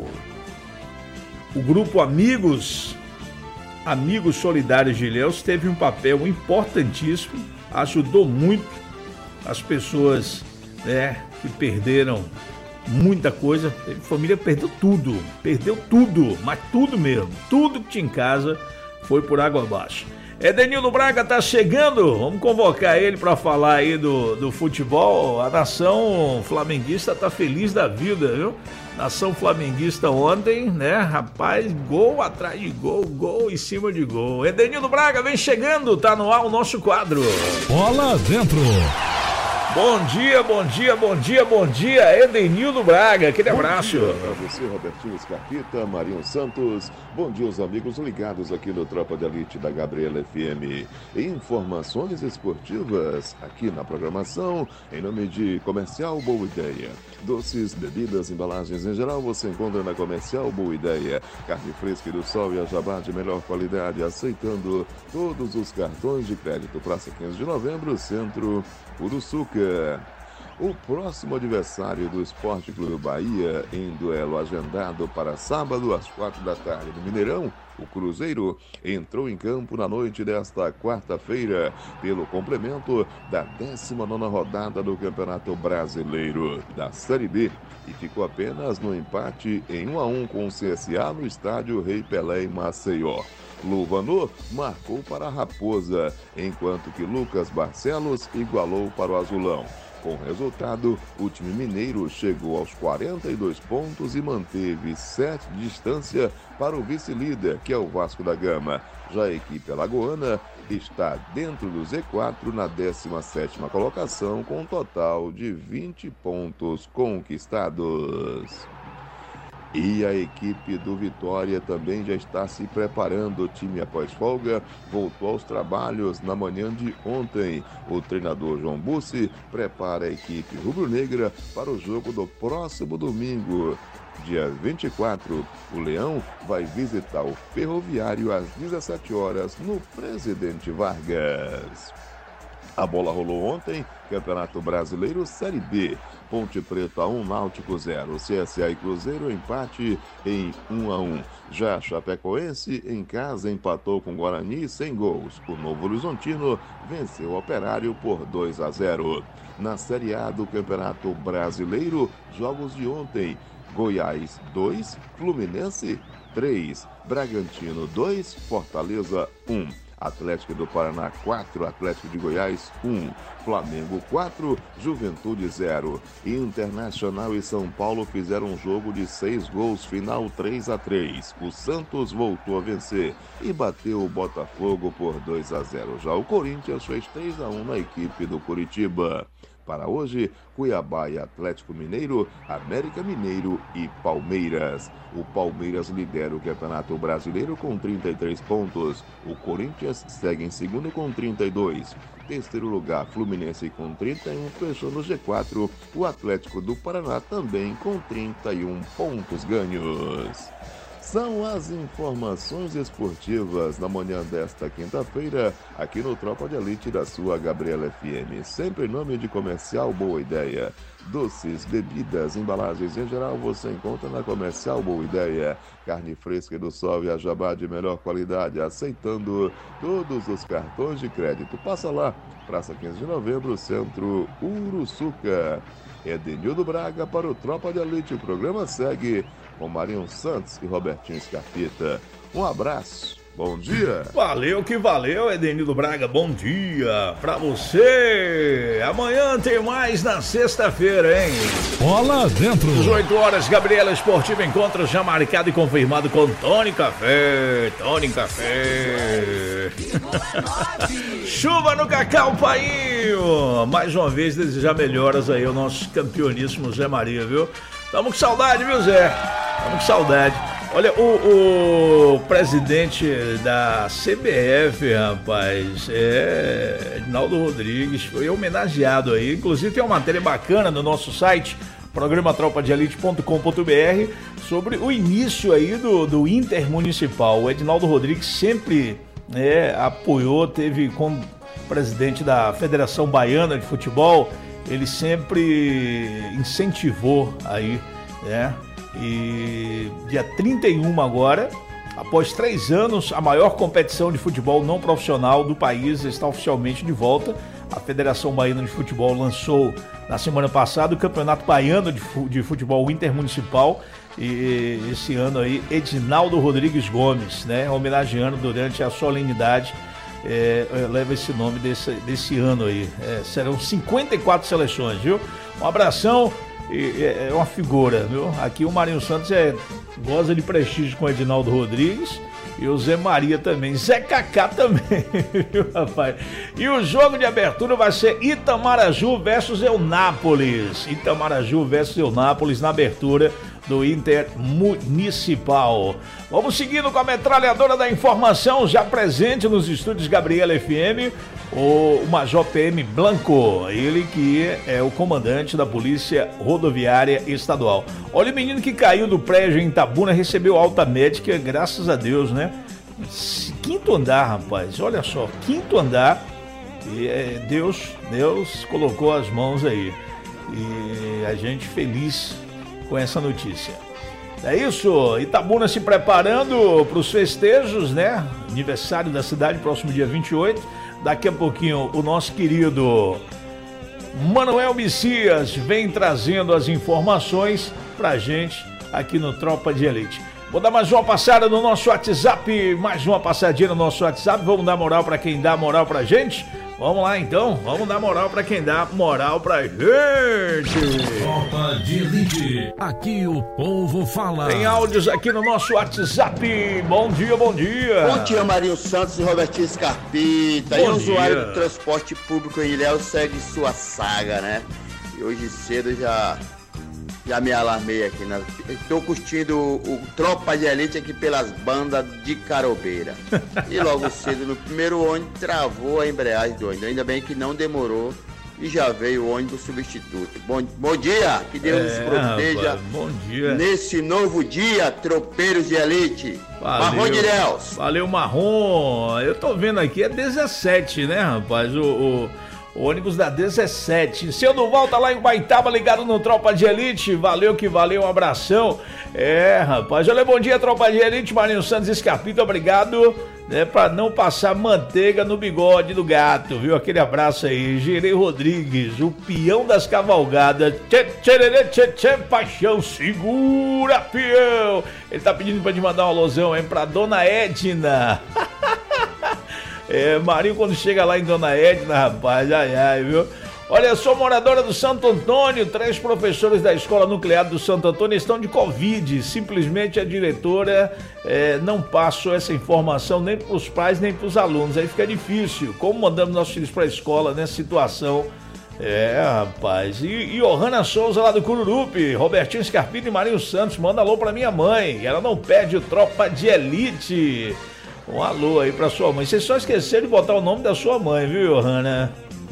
Speaker 3: grupo Amigos Solidários de Ilhéus teve um papel importantíssimo, ajudou muito as pessoas, né, que perderam muita coisa. A família perdeu tudo, mas tudo mesmo, tudo que tinha em casa foi por água abaixo. Edenildo Braga tá chegando, vamos convocar ele para falar aí do futebol. A nação flamenguista tá feliz da vida, viu? Nação flamenguista ontem, né, rapaz, gol atrás de gol, gol em cima de gol. Edenildo Braga vem chegando, tá no ar o nosso quadro.
Speaker 1: Bola dentro.
Speaker 3: Bom dia, bom dia, bom dia, bom dia, Edenildo Braga, aquele abraço.
Speaker 7: Bom dia pra você, Robertinho Scarpita, Marinho Santos, bom dia aos amigos ligados aqui no Tropa de Elite da Gabriela FM. Informações esportivas aqui na programação, em nome de Comercial Boa Ideia. Doces, bebidas, embalagens em geral, você encontra na Comercial Boa Ideia. Carne fresca do sol e a jabá de melhor qualidade, aceitando todos os cartões de crédito. Praça 15 de Novembro, Centro Uruçuca. O próximo adversário do Esporte Clube Bahia, em duelo agendado para sábado às 4 da tarde no Mineirão, o Cruzeiro entrou em campo na noite desta quarta-feira pelo complemento da 19ª rodada do Campeonato Brasileiro da Série B e ficou apenas no empate em 1-1 com o CSA no estádio Rei Pelé em Maceió. Luvanor marcou para a Raposa, enquanto que Lucas Barcelos igualou para o Azulão. Com o resultado, o time mineiro chegou aos 42 pontos e manteve 7 de distância para o vice-líder, que é o Vasco da Gama. Já a equipe alagoana está dentro do Z4 na 17ª colocação, com um total de 20 pontos conquistados. E a equipe do Vitória também já está se preparando. O time, após folga, voltou aos trabalhos na manhã de ontem. O treinador João Bussi prepara a equipe rubro-negra para o jogo do próximo domingo. Dia 24, o Leão vai visitar o Ferroviário às 17 horas no Presidente Vargas. A bola rolou ontem, Campeonato Brasileiro Série B. Ponte Preta 1, Náutico 0. CSA e Cruzeiro empate em 1-1. Já Chapecoense em casa empatou com Guarani sem gols. O Novo Horizontino venceu o Operário por 2-0. Na Série A do Campeonato Brasileiro, jogos de ontem. Goiás 2, Fluminense 3, Bragantino 2, Fortaleza 1. Atlético do Paraná 4, Atlético de Goiás 1, Flamengo 4, Juventude 0. Internacional e São Paulo fizeram um jogo de 6 gols, final 3-3. O Santos voltou a vencer e bateu o Botafogo por 2-0. Já o Corinthians fez 3-1 na equipe do Curitiba. Para hoje, Cuiabá e Atlético Mineiro, América Mineiro e Palmeiras. O Palmeiras lidera o Campeonato Brasileiro com 33 pontos. O Corinthians segue em segundo com 32. Terceiro lugar, Fluminense com 31, fechou no G4. O Atlético do Paraná também com 31 pontos ganhos. São as informações esportivas na manhã desta quinta-feira, aqui no Tropa de Elite da sua Gabriela FM. Sempre em nome de Comercial Boa Ideia. Doces, bebidas, embalagens em geral você encontra na Comercial Boa Ideia. Carne fresca do sol e a jabá de melhor qualidade, aceitando todos os cartões de crédito. Passa lá, Praça 15 de Novembro, Centro Uruçuca. Edenildo Braga para o Tropa de Elite. O programa segue com Marinho Santos e Robertinho Scarpita. Um abraço, bom dia.
Speaker 3: Valeu que valeu, Edenildo Braga, bom dia pra você. Amanhã tem mais na sexta-feira, hein?
Speaker 1: Bola dentro.
Speaker 3: 18 horas, Gabriela Esportiva, encontro já marcado e confirmado com Tony Café. Tony Café. Chuva no Cacau, Painho. Mais uma vez, desejar melhoras aí ao nosso campeoníssimo Zé Maria, viu? Tamo com saudade, viu, Zé? Tamo com saudade. Olha, o presidente da CBF, rapaz, Edinaldo Rodrigues, foi homenageado aí. Inclusive tem uma matéria bacana no nosso site, programa tropadeelite.com.br, sobre o início aí do Intermunicipal. O Edinaldo Rodrigues sempre apoiou, teve como presidente da Federação Baiana de Futebol, ele sempre incentivou aí, né? E dia 31 agora, após 3 anos, a maior competição de futebol não profissional do país está oficialmente de volta. A Federação Baiana de Futebol lançou na semana passada o Campeonato Baiano de Futebol Intermunicipal. E esse ano aí, Edinaldo Rodrigues Gomes, né, homenageando durante a solenidade, leva esse nome desse ano aí. Serão 54 seleções, viu? Um abração. É uma figura, viu? Aqui o Marinho Santos goza de prestígio com o Edinaldo Rodrigues e o Zé Maria também, Zé Cacá também, viu, rapaz? E o jogo de abertura vai ser Itamaraju versus Eunápolis. Itamaraju versus Eunápolis na abertura do Intermunicipal. Vamos seguindo com a metralhadora da informação, já presente nos estúdios Gabriela FM, o Major PM Blanco, ele que é o comandante da Polícia Rodoviária Estadual. Olha, o menino que caiu do prédio em Itabuna recebeu alta médica, graças a Deus, né? 5º andar, rapaz, olha só, 5º andar, e Deus colocou as mãos aí, e a gente feliz com essa notícia. É isso, Itabuna se preparando para os festejos, né? Aniversário da cidade, próximo dia 28. Daqui a pouquinho o nosso querido Manuel Messias vem trazendo as informações pra gente aqui no Tropa de Elite. Vou dar mais uma passada no nosso WhatsApp, mais uma passadinha no nosso WhatsApp. Vamos dar moral pra quem dá moral pra gente? Vamos lá então, vamos dar moral pra quem dá moral pra gente.
Speaker 1: Tropa de Elite, aqui o povo fala.
Speaker 3: Tem áudios aqui no nosso WhatsApp. Bom dia, bom dia.
Speaker 8: Bom dia, Marinho Santos e Robertinho Scarpita. E o usuário do transporte público em Ilhéus segue sua saga, né? E hoje cedo já me alarmei aqui, né? Estou curtindo o Tropa de Elite aqui pelas bandas de Carobeira. E logo cedo, no primeiro ônibus, travou a embreagem do ônibus. Ainda bem que não demorou e já veio o ônibus substituto. Bom dia, que Deus nos proteja.
Speaker 3: Rapaz, bom dia.
Speaker 8: Nesse novo dia, tropeiros de elite.
Speaker 3: Valeu.
Speaker 8: Marrom de Ilhéus.
Speaker 3: Valeu, Marrom. Eu tô vendo aqui, é 17, né, rapaz? O ônibus da 17. Seu Duval tá lá em Baitaba, ligado no Tropa de Elite. Valeu que valeu, um abração. Rapaz, olha, bom dia, Tropa de Elite. Marinho Santos Scarpita, obrigado, né, pra não passar manteiga no bigode do gato, viu? Aquele abraço aí. Gerei Rodrigues, o peão das cavalgadas. Tchê, paixão, segura, peão. Ele tá pedindo pra te mandar um alôzão, hein, pra Dona Edna. Marinho, quando chega lá em Dona Edna, rapaz, ai, viu? Olha, eu sou moradora do Santo Antônio, 3 professores da Escola Nuclear do Santo Antônio estão de Covid. Simplesmente a diretora não passou essa informação nem para os pais, nem para os alunos. Aí fica difícil. Como mandamos nossos filhos para a escola nessa situação? Rapaz. E Johanna Souza lá do Cururupi, Robertinho Scarpita e Marinho Santos, manda alô para minha mãe. Ela não perde o Tropa de Elite. Um alô aí pra sua mãe. Vocês só esqueceram de botar o nome da sua mãe, viu, Johanna?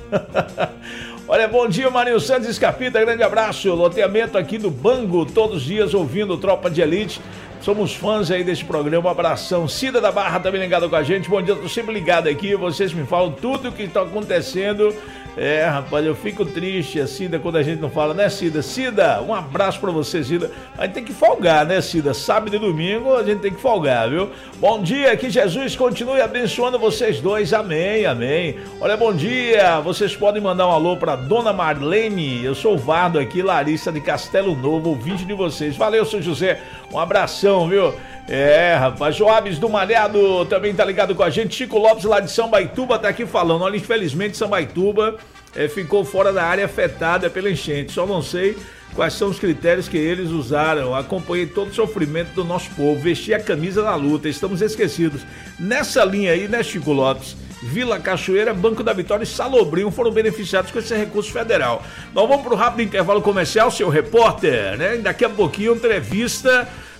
Speaker 3: Olha, bom dia, Marinho Santos Scarpita, grande abraço. Loteamento aqui do Bango, todos os dias ouvindo Tropa de Elite. Somos fãs aí desse programa, um abração. Cida da Barra também ligado com a gente. Bom dia, tô sempre ligado aqui. Vocês me falam tudo o que está acontecendo. Rapaz, eu fico triste, a Cida, quando a gente não fala, né, Cida? Cida, um abraço pra você, Cida. A gente tem que folgar, né, Cida? Sábado e domingo a gente tem que folgar, viu? Bom dia, que Jesus continue abençoando vocês dois. Amém, amém. Olha, bom dia. Vocês podem mandar um alô pra Dona Marlene. Eu sou o Vardo aqui, Larissa de Castelo Novo, ouvinte de vocês. Valeu, seu José. Um abração, viu? Rapaz, Joabes do Malhado também tá ligado com a gente. Chico Lopes lá de Sambaituba tá aqui falando. Olha, infelizmente Sambaituba ficou fora da área afetada pela enchente. Só não sei quais são os critérios que eles usaram. Acompanhei todo o sofrimento do nosso povo, vesti a camisa da luta, estamos esquecidos. Nessa linha aí, né, Chico Lopes? Vila Cachoeira, Banco da Vitória e Salobrinho foram beneficiados com esse recurso federal. Nós vamos para o rápido intervalo comercial, seu repórter, né? Daqui a pouquinho, entrevista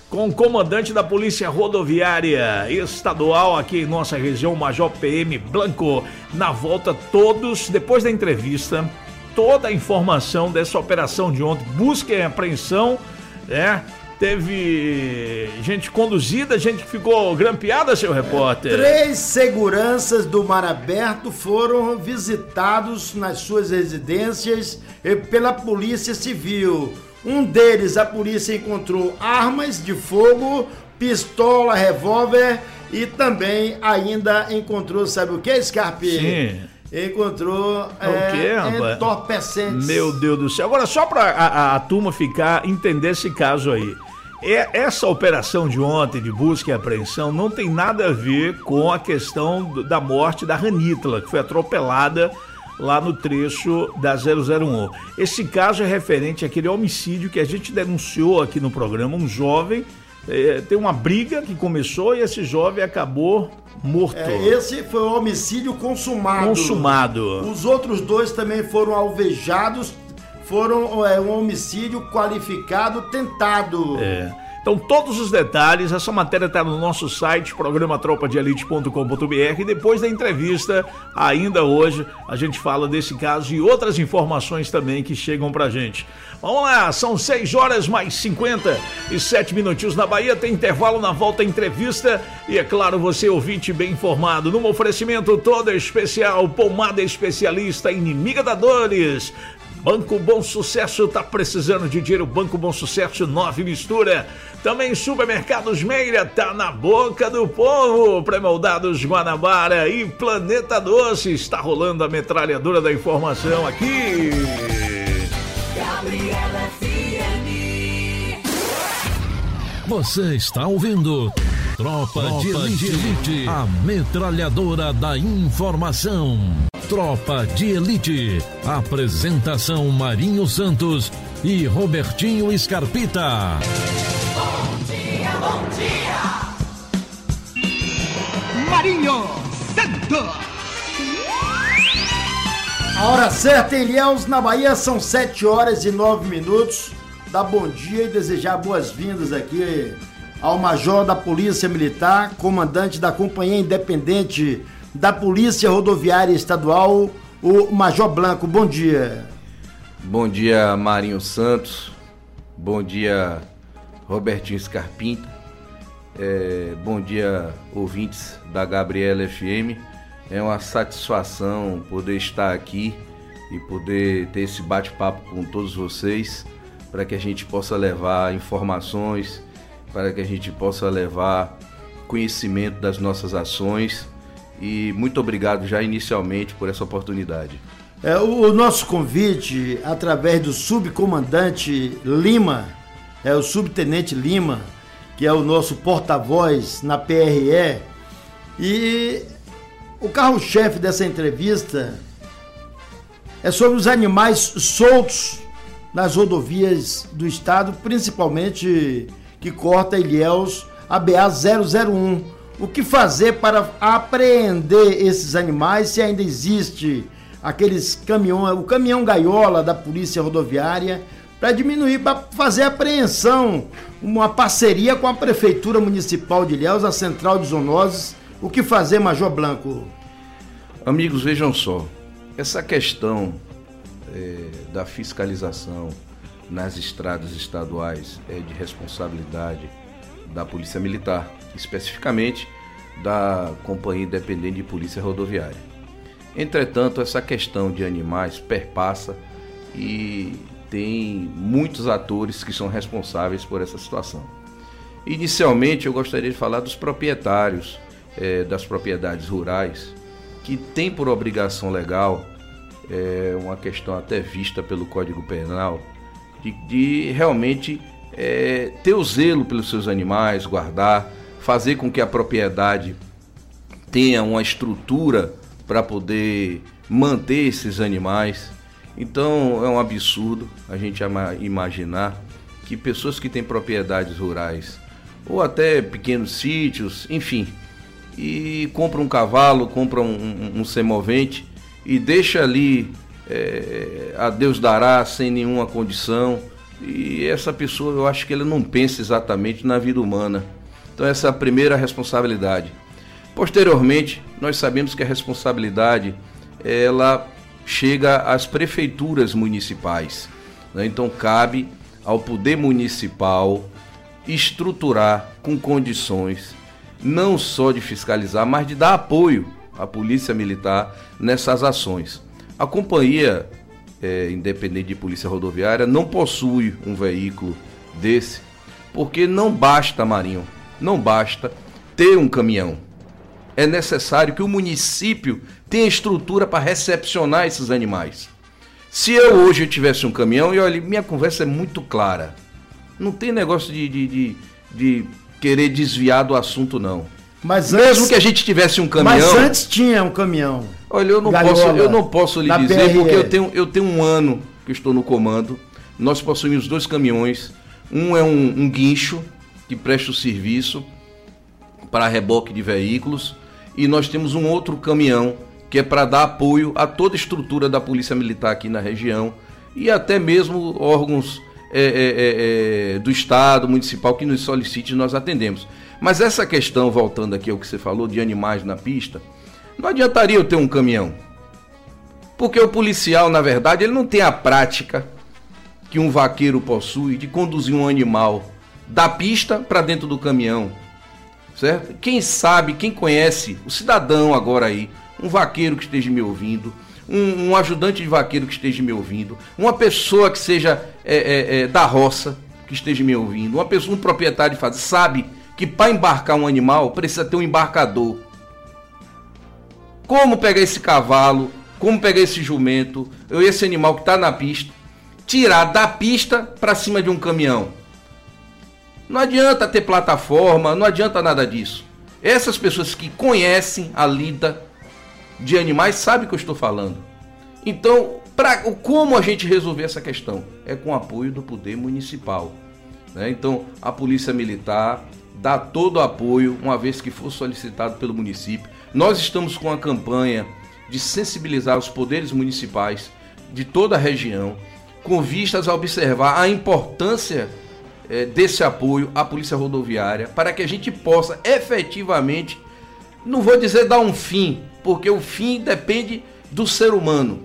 Speaker 3: com o comandante da Polícia Rodoviária Estadual aqui em nossa região, o Major PM Blanco. Na volta, todos, depois da entrevista, toda a informação dessa operação de ontem, busca e apreensão, né? Teve gente conduzida, gente que ficou grampeada, seu repórter.
Speaker 5: 3 seguranças do Mar Aberto foram visitados nas suas residências pela Polícia Civil. Um deles, a polícia encontrou armas de fogo, pistola, revólver e também ainda encontrou, sabe o que, Scarpe?
Speaker 3: Sim.
Speaker 5: Encontrou entorpecentes.
Speaker 3: Meu Deus do céu. Agora, só para a turma entender esse caso aí. Essa operação de ontem, de busca e apreensão, não tem nada a ver com a questão da morte da Ranítala, que foi atropelada lá no trecho da 001. Esse caso é referente àquele homicídio que a gente denunciou aqui no programa. Um jovem, tem uma briga que começou e esse jovem acabou morto.
Speaker 5: Esse foi um homicídio consumado. Os outros 2 também foram alvejados, foram um homicídio qualificado tentado.
Speaker 3: Então, todos os detalhes, essa matéria está no nosso site, programatropadeelite.com.br. E depois da entrevista, ainda hoje, a gente fala desse caso e outras informações também que chegam pra gente. Vamos lá, são 6 horas mais 57 minutinhos na Bahia, tem intervalo, na volta entrevista. E é claro, você ouvinte bem informado, num oferecimento todo especial, pomada especialista, inimiga da dores. Banco Bom Sucesso, tá precisando de dinheiro? Banco Bom Sucesso, 9 mistura. Também Supermercados Meira, tá na boca do povo. Pré-moldados Guanabara e Planeta Doce. Está rolando a metralhadora da informação aqui.
Speaker 2: Gabriela FM.
Speaker 1: Você está ouvindo Tropa de Elite, a metralhadora da informação. Tropa de Elite. Apresentação Marinho Santos e Robertinho Scarpita.
Speaker 2: Bom dia, bom dia.
Speaker 4: Marinho Santos.
Speaker 5: A hora certa em Ilhéus, na Bahia, são 7 horas e 9 minutos. Dar bom dia e desejar boas-vindas aqui ao Major da Polícia Militar, comandante da Companhia Independente da Polícia Rodoviária Estadual, o Major Blanco. Bom dia.
Speaker 9: Bom dia, Marinho Santos. Bom dia, Robertinho Scarpinta. Bom dia, ouvintes da Gabriela FM. É uma satisfação poder estar aqui e poder ter esse bate-papo com todos vocês, para que a gente possa levar informações, para que a gente possa levar conhecimento das nossas ações. E muito obrigado já inicialmente por essa oportunidade.
Speaker 5: O nosso convite, através do subcomandante Lima, o subtenente Lima, que é o nosso porta-voz na PRE, e o carro-chefe dessa entrevista é sobre os animais soltos nas rodovias do estado, principalmente que corta Ilhéus, a BA-001. O que fazer para apreender esses animais, se ainda existe aqueles caminhões, o caminhão gaiola da Polícia Rodoviária, para diminuir, para fazer apreensão, uma parceria com a Prefeitura Municipal de Ilhéus, a Central de Zoonoses. O que fazer, Major Blanco?
Speaker 9: Amigos, vejam só, essa questão da fiscalização nas estradas estaduais é de responsabilidade da Polícia Militar, especificamente da Companhia Independente de Polícia Rodoviária. Entretanto, essa questão de animais perpassa e tem muitos atores que são responsáveis por essa situação. Inicialmente, eu gostaria de falar dos proprietários das propriedades rurais, que têm por obrigação legal, uma questão até vista pelo Código Penal, de realmente ter o zelo pelos seus animais, guardar, fazer com que a propriedade tenha uma estrutura para poder manter esses animais. Então é um absurdo a gente imaginar que pessoas que têm propriedades rurais ou até pequenos sítios, enfim, e compram um cavalo, compram um semovente e deixa ali a Deus dará, sem nenhuma condição, e essa pessoa, eu acho que ela não pensa exatamente na vida humana. Então essa é a primeira responsabilidade. Posteriormente, nós sabemos que a responsabilidade, ela chega às prefeituras municipais, né? Então cabe ao poder municipal estruturar com condições, não só de fiscalizar, mas de dar apoio à Polícia Militar nessas ações. A Companhia Independente de Polícia Rodoviária não possui um veículo desse, porque não basta, Marinho, não basta ter um caminhão. É necessário que o município tenha estrutura para recepcionar esses animais. Se eu hoje tivesse um caminhão, e olha, minha conversa é muito clara, não tem negócio de querer desviar do assunto, não.
Speaker 5: Mas
Speaker 9: mesmo
Speaker 5: antes,
Speaker 9: que a gente tivesse um caminhão...
Speaker 5: Mas antes tinha um caminhão.
Speaker 9: Olha, eu não posso lhe dizer, porque eu tenho um ano que estou no comando. Nós possuímos 2 caminhões. Um é um guincho, que presta o serviço para reboque de veículos. E nós temos um outro caminhão, que é para dar apoio a toda a estrutura da Polícia Militar aqui na região. E até mesmo órgãos do Estado, municipal, que nos solicite, nós atendemos. Mas essa questão, voltando aqui ao que você falou, de animais na pista, não adiantaria eu ter um caminhão. Porque o policial, na verdade, ele não tem a prática que um vaqueiro possui de conduzir um animal da pista para dentro do caminhão, certo? Quem sabe, quem conhece, o cidadão agora aí, um vaqueiro que esteja me ouvindo, um ajudante de vaqueiro que esteja me ouvindo, uma pessoa que seja da roça que esteja me ouvindo, um proprietário de fazenda, sabe que para embarcar um animal precisa ter um embarcador. Como pegar esse cavalo, como pegar esse jumento, esse animal que está na pista, tirar da pista para cima de um caminhão? Não adianta ter plataforma, não adianta nada disso. Essas pessoas que conhecem a lida de animais sabem o que eu estou falando. Então, como a gente resolver essa questão? É com o apoio do poder municipal, né? Então, a Polícia Militar dá todo o apoio, uma vez que for solicitado pelo município. Nós estamos com a campanha de sensibilizar os poderes municipais de toda a região, com vistas a observar a importância desse apoio à Polícia Rodoviária, para que a gente possa efetivamente, não vou dizer dar um fim, porque o fim depende do ser humano.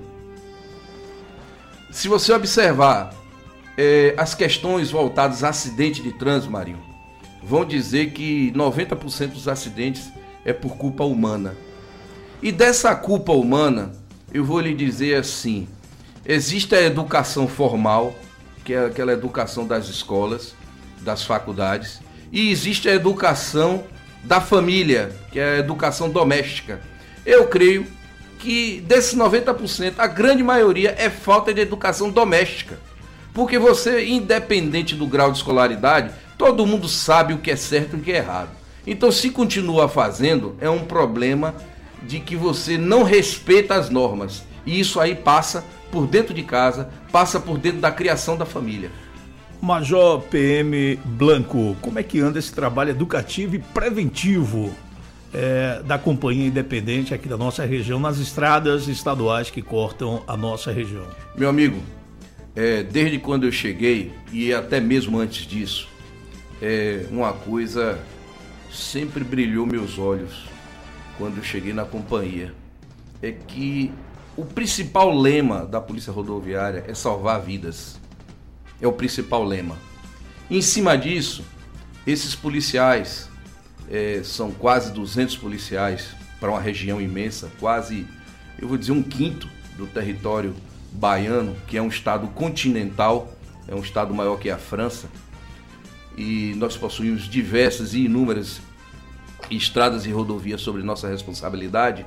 Speaker 9: Se você observar as questões voltadas a acidente de trânsito, Marinho, vão dizer que 90% dos acidentes é por culpa humana. E dessa culpa humana, eu vou lhe dizer assim, existe a educação formal, que é aquela educação das escolas, das faculdades, e existe a educação da família, que é a educação doméstica. Eu creio que desses 90%, a grande maioria é falta de educação doméstica. Porque você, independente do grau de escolaridade, todo mundo sabe o que é certo e o que é errado. Então, se continua fazendo, é um problema de que você não respeita as normas. E isso aí passa por dentro de casa, passa por dentro da criação da família.
Speaker 3: Major PM Blanco, como é que anda esse trabalho educativo e preventivo da Companhia Independente aqui da nossa região, nas estradas estaduais que cortam a nossa região?
Speaker 9: Meu amigo, desde quando eu cheguei, e até mesmo antes disso, uma coisa sempre brilhou meus olhos quando eu cheguei na companhia, é que o principal lema da Polícia Rodoviária é salvar vidas. É o principal lema. E em cima disso, esses policiais, são quase 200 policiais para uma região imensa, quase, eu vou dizer, 1/5 do território baiano, que é um estado continental, é um estado maior que a França, e nós possuímos diversas e inúmeras estradas e rodovias sobre nossa responsabilidade.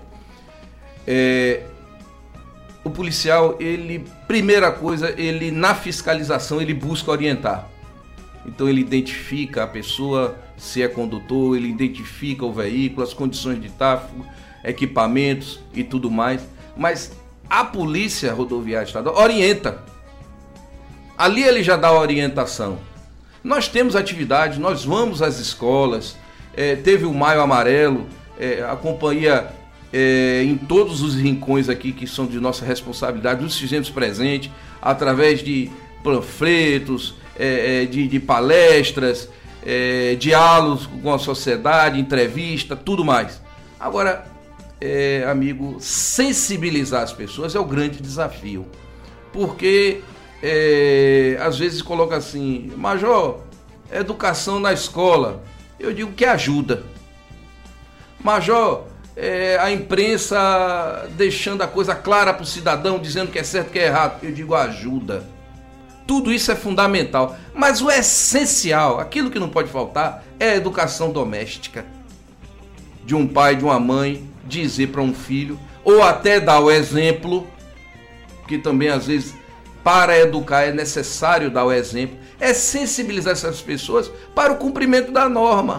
Speaker 9: O policial, primeira coisa, ele na fiscalização, ele busca orientar. Então ele identifica a pessoa, se é condutor, ele identifica o veículo, as condições de tráfego, equipamentos e tudo mais. Mas a Polícia Rodoviária Estadual orienta. Ali ele já dá a orientação. Nós temos atividades, nós vamos às escolas, teve o Maio Amarelo, a companhia em todos os rincões aqui que são de nossa responsabilidade, nos fizemos presente através de panfletos, de palestras, diálogos com a sociedade, entrevista, tudo mais. Agora, amigo, sensibilizar as pessoas é o grande desafio. Porque, às vezes coloca assim, Major, educação na escola. Eu digo que ajuda. Major, a imprensa deixando a coisa clara para o cidadão, dizendo que é certo, que é errado. Eu digo ajuda. Tudo isso é fundamental. Mas o essencial, aquilo que não pode faltar, é a educação doméstica. De um pai, de uma mãe, dizer para um filho, ou até dar o exemplo, que também às vezes para educar é necessário dar o exemplo, é sensibilizar essas pessoas para o cumprimento da norma.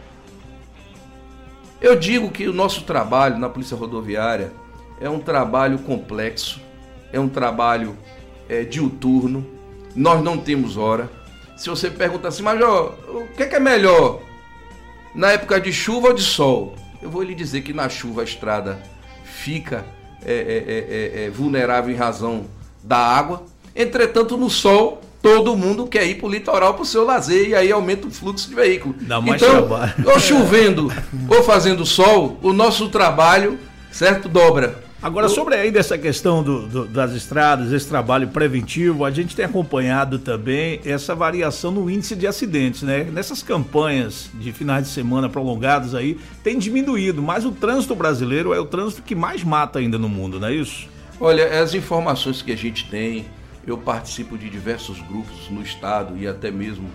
Speaker 9: Eu digo que o nosso trabalho na Polícia Rodoviária é um trabalho complexo, é um trabalho diuturno, nós não temos hora. Se você pergunta assim, Major, o que é melhor, na época de chuva ou de sol? Eu vou lhe dizer que na chuva a estrada fica vulnerável em razão da água, entretanto no sol todo mundo quer ir para o litoral para o seu lazer e aí aumenta o fluxo de veículo. Então, ou chovendo ou fazendo sol, o nosso trabalho, certo, dobra.
Speaker 3: Agora, sobre ainda essa questão das estradas, esse trabalho preventivo, a gente tem acompanhado também essa variação no índice de acidentes, né? Nessas campanhas de finais de semana prolongadas aí, tem diminuído, mas o trânsito brasileiro é o trânsito que mais mata ainda no mundo, não é isso?
Speaker 9: Olha, as informações que a gente tem, eu participo de diversos grupos no estado e até mesmo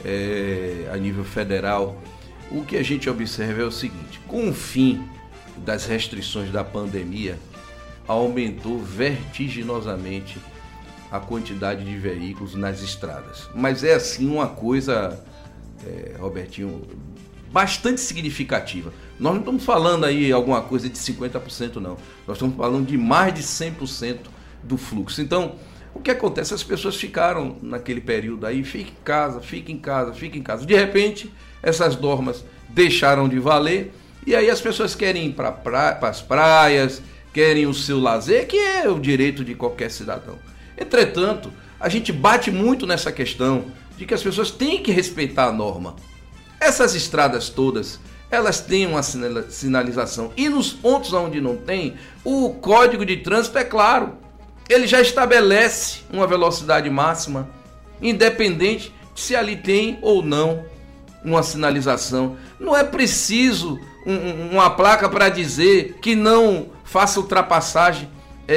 Speaker 9: a nível federal. O que a gente observa é o seguinte: com o fim das restrições da pandemia, aumentou vertiginosamente a quantidade de veículos nas estradas. Mas é assim uma coisa, Robertinho, bastante significativa. Nós não estamos falando aí alguma coisa de 50% não. Nós estamos falando de mais de 100% do fluxo. Então, o que acontece? As pessoas ficaram naquele período aí, fica em casa, fica em casa, fica em casa. De repente, essas normas deixaram de valer e aí as pessoas querem ir para as praias, querem o seu lazer, que é o direito de qualquer cidadão. Entretanto, a gente bate muito nessa questão de que as pessoas têm que respeitar a norma. Essas estradas todas, elas têm uma sinalização e nos pontos onde não tem, o Código de Trânsito é claro. Ele já estabelece uma velocidade máxima, independente de se ali tem ou não uma sinalização. Não é preciso uma placa para dizer que não faça ultrapassagem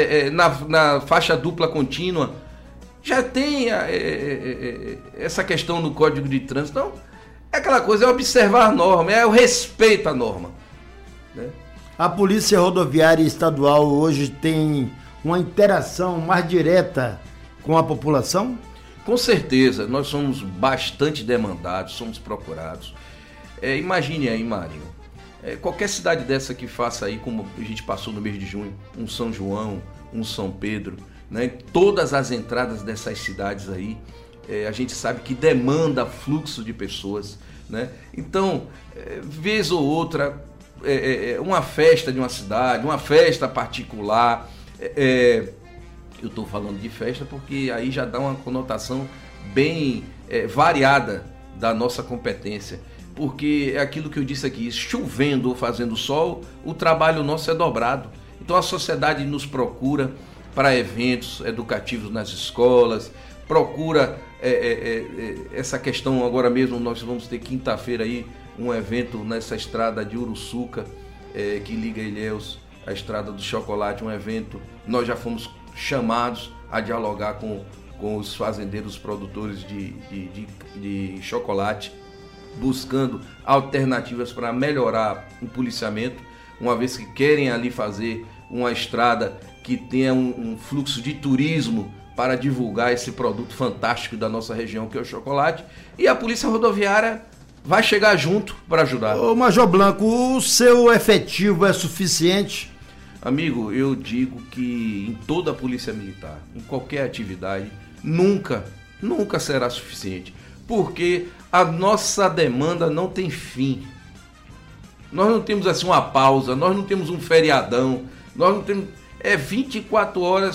Speaker 9: na faixa dupla contínua. Já tem essa questão no Código de Trânsito. Então, é aquela coisa, é observar a norma, é o respeito à norma, né?
Speaker 5: A Polícia Rodoviária Estadual hoje tem uma interação mais direta com a população?
Speaker 9: Com certeza, nós somos bastante demandados, somos procurados. Imagine aí, Marinho, qualquer cidade dessa que faça aí, como a gente passou no mês de junho, um São João, um São Pedro, né? Todas as entradas dessas cidades aí, a gente sabe que demanda fluxo de pessoas, né? Então, vez ou outra, uma festa de uma cidade, uma festa particular, eu estou falando de festa porque aí já dá uma conotação bem variada da nossa competência, porque é aquilo que eu disse aqui, chovendo ou fazendo sol, o trabalho nosso é dobrado. Então a sociedade nos procura para eventos educativos nas escolas, procura essa questão. Agora mesmo nós vamos ter quinta-feira aí um evento nessa estrada de Uruçuca, que liga Ilhéus à estrada do chocolate, um evento. Nós já fomos chamados a dialogar com os fazendeiros produtores de chocolate, buscando alternativas para melhorar o policiamento, uma vez que querem ali fazer uma estrada que tenha um fluxo de turismo para divulgar esse produto fantástico da nossa região, que é o chocolate, e a Polícia Rodoviária vai chegar junto para ajudar.
Speaker 5: Ô Major Blanco, o seu efetivo é suficiente?
Speaker 9: Amigo, eu digo que em toda a Polícia Militar, em qualquer atividade, nunca será suficiente, porque a nossa demanda não tem fim. Nós não temos assim uma pausa, nós não temos um feriadão, nós não temos... 24 horas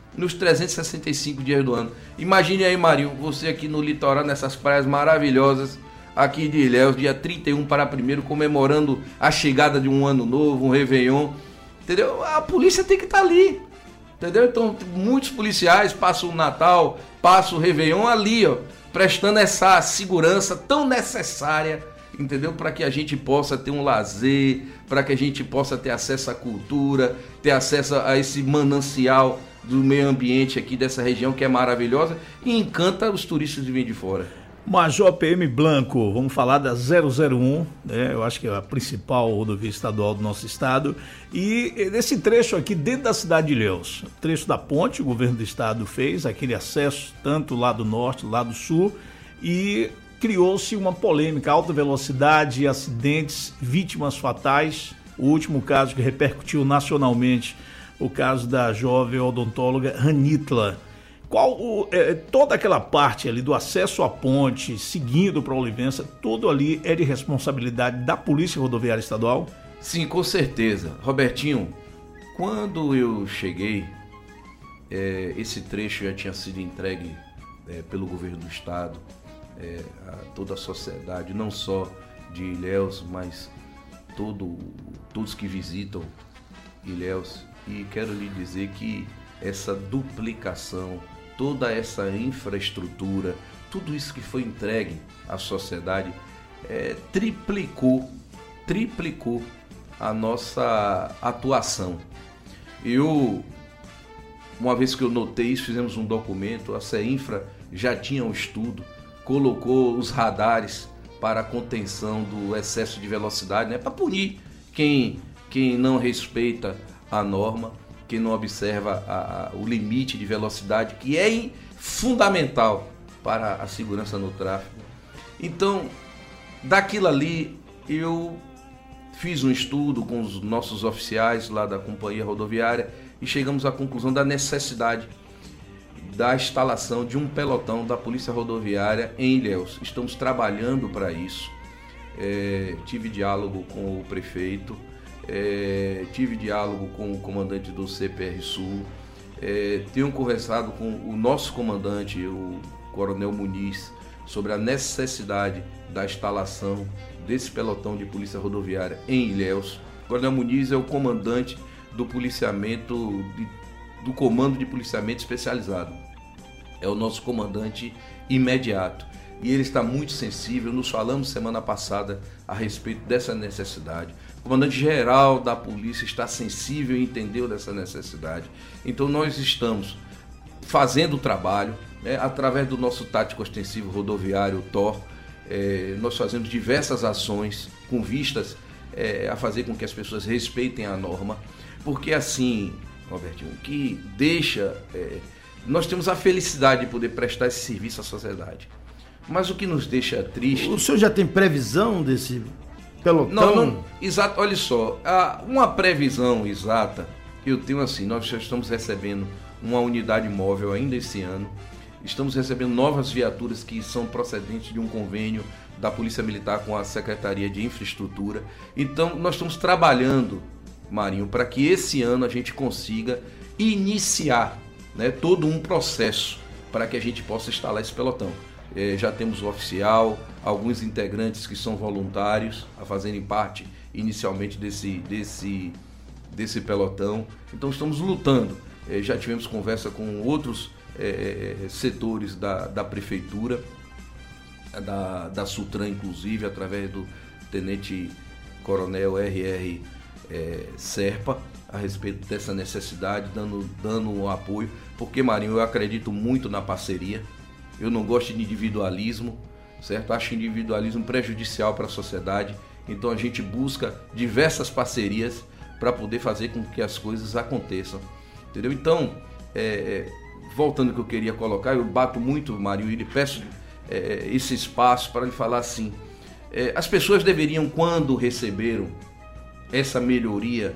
Speaker 9: nos 365 dias do ano. Imagine aí, Marinho, você aqui no litoral, nessas praias maravilhosas, aqui de Ilhéus, dia 31 para 1º, comemorando a chegada de um ano novo, um Réveillon, entendeu? A polícia tem que estar ali, entendeu? Então, muitos policiais passam o Natal, passam o Réveillon ali, ó, prestando essa segurança tão necessária, entendeu? Para que a gente possa ter um lazer, para que a gente possa ter acesso à cultura, ter acesso a esse manancial do meio ambiente aqui dessa região que é maravilhosa e encanta os turistas que vêm de fora.
Speaker 3: Major PM Blanco, vamos falar da 001, né? Eu acho que é a principal rodovia estadual do nosso estado, e nesse trecho aqui dentro da cidade de Ilhéus, trecho da ponte, o governo do estado fez aquele acesso tanto lá do norte, lá do sul, e criou-se uma polêmica, alta velocidade, acidentes, vítimas fatais. O último caso que repercutiu nacionalmente, o caso da jovem odontóloga Ranitla. Toda aquela parte ali do acesso à ponte, seguindo para a Olivença, tudo ali é de responsabilidade da Polícia Rodoviária Estadual?
Speaker 9: Sim, com certeza. Robertinho, quando eu cheguei, esse trecho já tinha sido entregue pelo governo do estado, a toda a sociedade, não só de Ilhéus, mas todos que visitam Ilhéus. E quero lhe dizer que essa duplicação, toda essa infraestrutura, tudo isso que foi entregue à sociedade, triplicou a nossa atuação. Uma vez que eu notei isso, fizemos um documento, a CEINFRA já tinha um estudo, colocou os radares para a contenção do excesso de velocidade, né, para punir quem não respeita a norma, quem não observa o limite de velocidade, que é fundamental para a segurança no tráfego. Então, daquilo ali, eu fiz um estudo com os nossos oficiais lá da companhia rodoviária e chegamos à conclusão da necessidade da instalação de um pelotão da Polícia Rodoviária em Ilhéus. Estamos trabalhando para isso. Tive diálogo com o prefeito, tive diálogo com o comandante do CPR Sul, tenho conversado com o nosso comandante, o Coronel Muniz, sobre a necessidade da instalação desse pelotão de polícia rodoviária em Ilhéus. O Coronel Muniz é o comandante do policiamento, do comando de policiamento especializado. É o nosso comandante imediato. E ele está muito sensível, nos falamos semana passada a respeito dessa necessidade. O comandante-geral da polícia está sensível e entendeu dessa necessidade. Então nós estamos fazendo o trabalho, né, através do nosso tático ostensivo rodoviário TOR. Nós fazemos diversas ações com vistas a fazer com que as pessoas respeitem a norma, porque assim, Robertinho, que deixa... nós temos a felicidade de poder prestar esse serviço à sociedade. Mas o que nos deixa triste...
Speaker 5: O senhor já tem previsão desse pelotão?
Speaker 9: Não, exato, olha só, uma previsão exata, eu tenho assim, nós já estamos recebendo uma unidade móvel ainda esse ano, estamos recebendo novas viaturas que são procedentes de um convênio da Polícia Militar com a Secretaria de Infraestrutura. Então, nós estamos trabalhando, Marinho, para que esse ano a gente consiga iniciar, né, todo um processo para que a gente possa instalar esse pelotão. Já temos o oficial, alguns integrantes que são voluntários a fazerem parte inicialmente desse pelotão. Então estamos lutando. Já tivemos conversa com outros setores da prefeitura, da Sutran inclusive, através do Tenente Coronel R.R. Serpa, a respeito dessa necessidade, dando um apoio, porque, Marinho, eu acredito muito na parceria. Eu não gosto de individualismo, certo? Acho individualismo prejudicial para a sociedade. Então a gente busca diversas parcerias para poder fazer com que as coisas aconteçam, entendeu? Então, voltando ao que eu queria colocar, eu bato muito, Marinho, e lhe peço esse espaço para lhe falar assim, as pessoas deveriam, quando receberam essa melhoria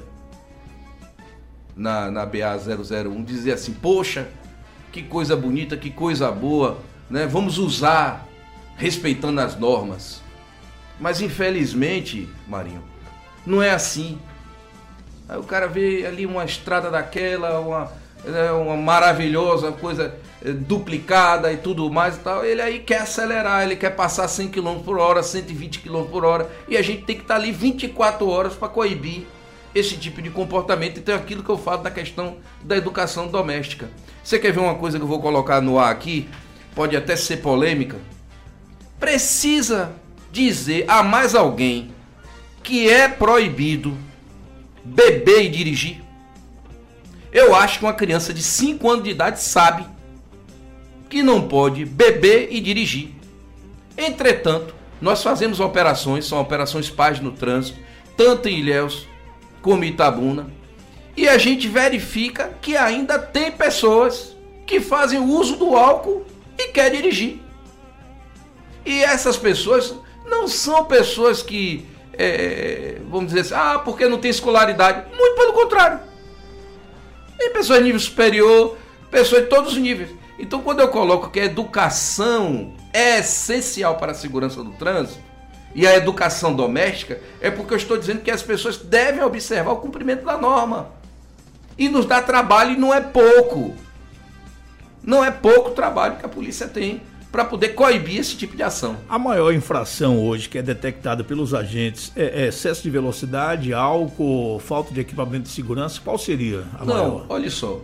Speaker 9: na BA-001, dizer assim, poxa, que coisa bonita, que coisa boa, né? Vamos usar respeitando as normas. Mas infelizmente, Marinho, não é assim. Aí o cara vê ali uma estrada daquela, uma maravilhosa, coisa duplicada e tudo mais e tal, ele aí quer acelerar, ele quer passar 100 km por hora, 120 km por hora, e a gente tem que estar ali 24 horas para coibir esse tipo de comportamento. Então é aquilo que eu falo da questão da educação doméstica. Você quer ver uma coisa que eu vou colocar no ar aqui? Pode até ser polêmica. Precisa dizer a mais alguém que é proibido beber e dirigir? Eu acho que uma criança de 5 anos de idade sabe que não pode beber e dirigir. Entretanto, nós fazemos operações, são operações Paz no Trânsito, tanto em Ilhéus como em Itabuna, e a gente verifica que ainda tem pessoas que fazem uso do álcool e querem dirigir. E essas pessoas não são pessoas que, vamos dizer assim, porque não tem escolaridade. Muito pelo contrário. Tem pessoas de nível superior, pessoas de todos os níveis. Então, quando eu coloco que a educação é essencial para a segurança do trânsito, e a educação doméstica, é porque eu estou dizendo que as pessoas devem observar o cumprimento da norma. E nos dá trabalho, e não é pouco. Não é pouco trabalho que a polícia tem para poder coibir esse tipo de ação.
Speaker 3: A maior infração hoje que é detectada pelos agentes é excesso de velocidade, álcool, falta de equipamento de segurança? Qual seria a maior?
Speaker 9: Não, olha só.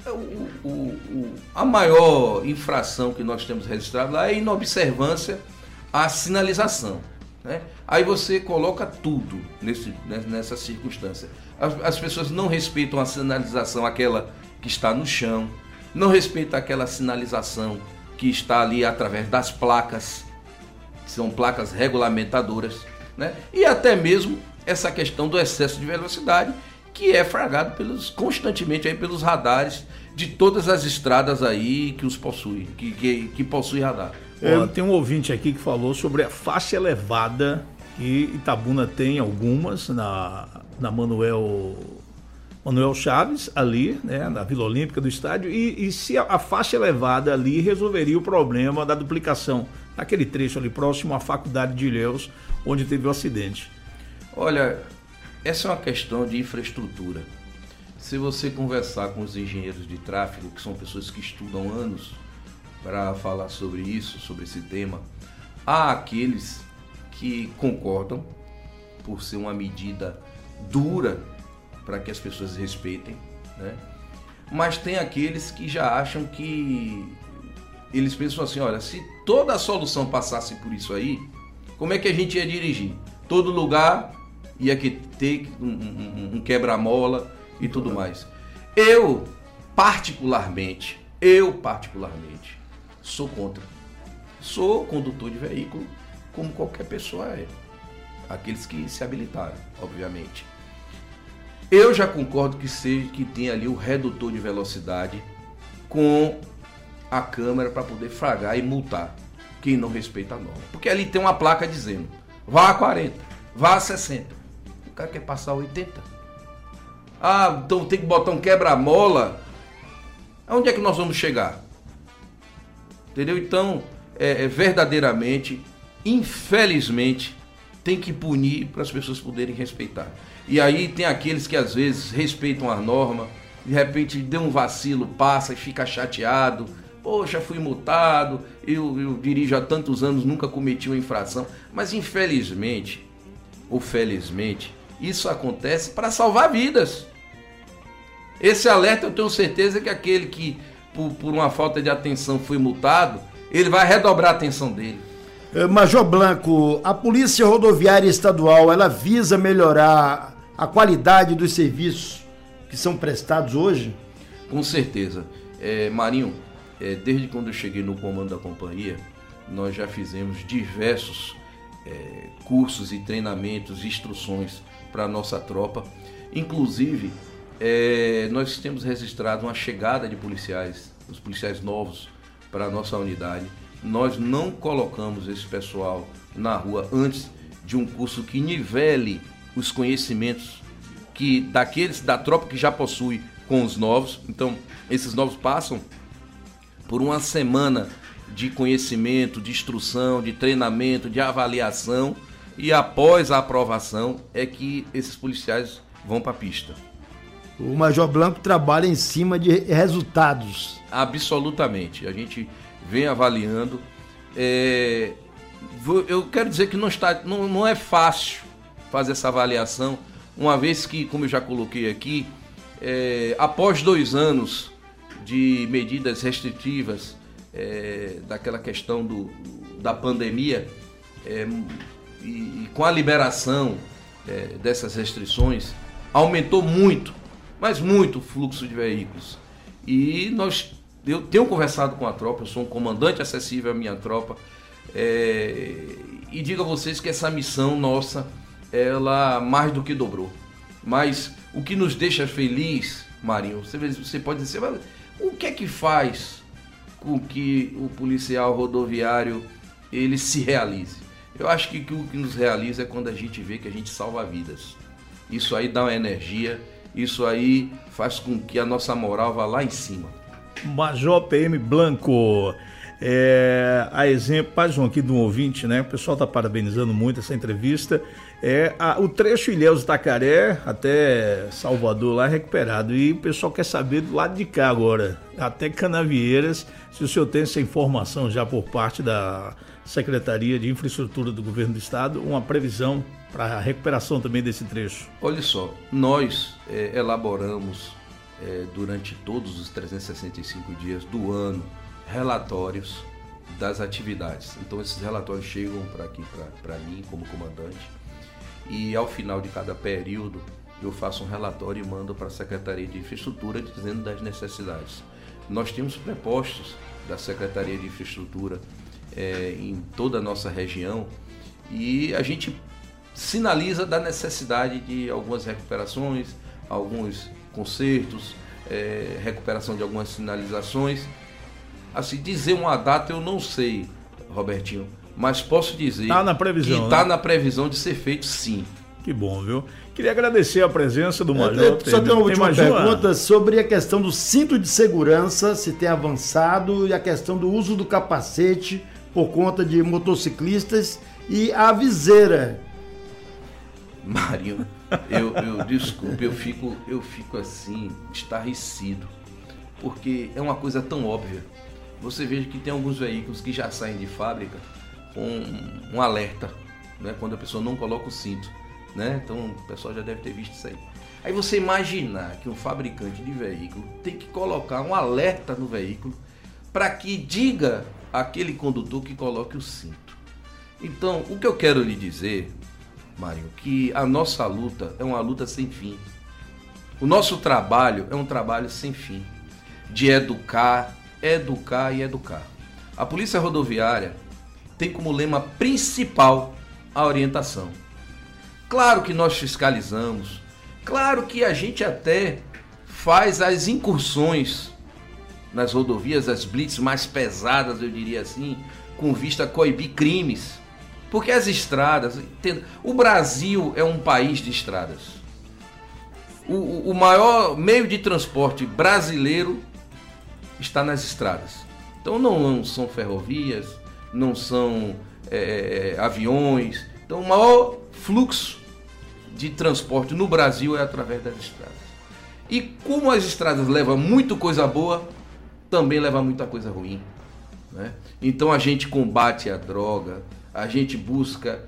Speaker 9: A maior infração que nós temos registrado lá é a inobservância à sinalização, né? Aí você coloca tudo nessa circunstância. As pessoas não respeitam a sinalização, aquela que está no chão, não respeitam aquela sinalização que está ali através das placas, são placas regulamentadoras, né? E até mesmo essa questão do excesso de velocidade, que é flagrado constantemente aí pelos radares de todas as estradas aí que os possuem, que possui radar.
Speaker 3: Tem um ouvinte aqui que falou sobre a faixa elevada, que Itabuna tem algumas na Manuel Chaves, ali, né, na Vila Olímpica do estádio, e se a faixa elevada ali resolveria o problema da duplicação, naquele trecho ali próximo à Faculdade de Ilhéus, onde teve o acidente.
Speaker 9: Olha, essa é uma questão de infraestrutura. Se você conversar com os engenheiros de tráfego, que são pessoas que estudam anos para falar sobre isso, sobre esse tema, há aqueles que concordam por ser uma medida dura para que as pessoas respeitem, né? Mas tem aqueles que já acham que eles pensam assim, olha, se toda a solução passasse por isso aí, como é que a gente ia dirigir? Todo lugar ia ter um quebra-mola e tudo mais. Eu particularmente, sou contra. Sou condutor de veículo, como qualquer pessoa é. Aqueles que se habilitaram, obviamente. Eu já concordo que tem ali o redutor de velocidade com a câmera para poder flagrar e multar quem não respeita a norma. Porque ali tem uma placa dizendo, vá a 40, vá a 60. O cara quer passar a 80. Então tem que botar um quebra-mola. Aonde é que nós vamos chegar? Entendeu? Então, verdadeiramente, infelizmente, tem que punir para as pessoas poderem respeitar. E aí tem aqueles que às vezes respeitam a norma, de repente deu um vacilo, passa e fica chateado. Poxa, fui multado, eu dirijo há tantos anos, nunca cometi uma infração. Mas infelizmente, ou felizmente, isso acontece para salvar vidas. Esse alerta eu tenho certeza que aquele que por uma falta de atenção foi multado, ele vai redobrar a atenção dele.
Speaker 5: Major Blanco, a Polícia Rodoviária Estadual, ela visa melhorar a qualidade dos serviços que são prestados hoje?
Speaker 9: Com certeza. Marinho, desde quando eu cheguei no comando da companhia, nós já fizemos diversos cursos e treinamentos, instruções para a nossa tropa. Inclusive, nós temos registrado uma chegada de policiais, os policiais novos para a nossa unidade. Nós não colocamos esse pessoal na rua antes de um curso que nivele os conhecimentos da tropa que já possui com os novos. Então, esses novos passam por uma semana de conhecimento, de instrução, de treinamento, de avaliação, e após a aprovação é que esses policiais vão para a pista.
Speaker 5: o Major Blanco trabalha em cima de resultados.
Speaker 9: Absolutamente. A gente vem avaliando. Eu quero dizer que não é fácil fazer essa avaliação, uma vez que, como eu já coloquei aqui, após 2 anos de medidas restritivas, daquela questão da pandemia, e com a liberação dessas restrições, aumentou muito, mas muito o fluxo de veículos. E eu tenho conversado com a tropa, eu sou um comandante acessível à minha tropa, e digo a vocês que essa missão nossa, ela mais do que dobrou. Mas o que nos deixa feliz, Marinho, você pode dizer, mas o que é que faz com que o policial rodoviário ele se realize? Eu acho que o que nos realiza é quando a gente vê que a gente salva vidas. Isso aí dá uma energia, isso aí faz com que a nossa moral vá lá em cima.
Speaker 3: Major PM Blanco, a exemplo, mais um aqui de um ouvinte, né? O pessoal está parabenizando muito essa entrevista. O trecho Ilhéus-Itacaré até Salvador lá é recuperado. E o pessoal quer saber do lado de cá agora, até Canavieiras, se o senhor tem essa informação já por parte da Secretaria de Infraestrutura do Governo do Estado, uma previsão para a recuperação também desse trecho.
Speaker 9: Olha só, nós elaboramos durante todos os 365 dias do ano relatórios das atividades. Então esses relatórios chegam para aqui, para mim como comandante, e ao final de cada período eu faço um relatório e mando para a Secretaria de Infraestrutura dizendo das necessidades. Nós temos prepostos da Secretaria de Infraestrutura em toda a nossa região, e a gente sinaliza da necessidade de algumas recuperações, alguns consertos, recuperação de algumas sinalizações. Assim, dizer uma data eu não sei, Robertinho, mas posso dizer
Speaker 3: tá na previsão,
Speaker 9: que está na previsão de ser feito, sim.
Speaker 3: Que bom, viu? Queria agradecer a presença do Major.
Speaker 5: Só tem uma última pergunta sobre a questão do cinto de segurança, se tem avançado, e a questão do uso do capacete por conta de motociclistas e a viseira.
Speaker 9: Marinho, desculpe, eu fico assim, estarrecido, porque é uma coisa tão óbvia. Você veja que tem alguns veículos que já saem de fábrica com um alerta, né, quando a pessoa não coloca o cinto, né? Então o pessoal já deve ter visto isso aí. Aí você imaginar que um fabricante de veículo tem que colocar um alerta no veículo para que diga àquele condutor que coloque o cinto. Então, o que eu quero lhe dizer, Mário, que a nossa luta é uma luta sem fim. O nosso trabalho é um trabalho sem fim, de educar e educar. A Polícia Rodoviária tem como lema principal a orientação. Claro que nós fiscalizamos, claro que a gente até faz as incursões nas rodovias, as blitz mais pesadas, eu diria assim, com vista a coibir crimes. Porque as estradas, o Brasil é um país de estradas. O maior meio de transporte brasileiro está nas estradas. Então não são ferrovias, não são aviões. Então o maior fluxo de transporte no Brasil é através das estradas. E como as estradas levam muita coisa boa, também leva muita coisa ruim, né? Então a gente combate a droga, a gente busca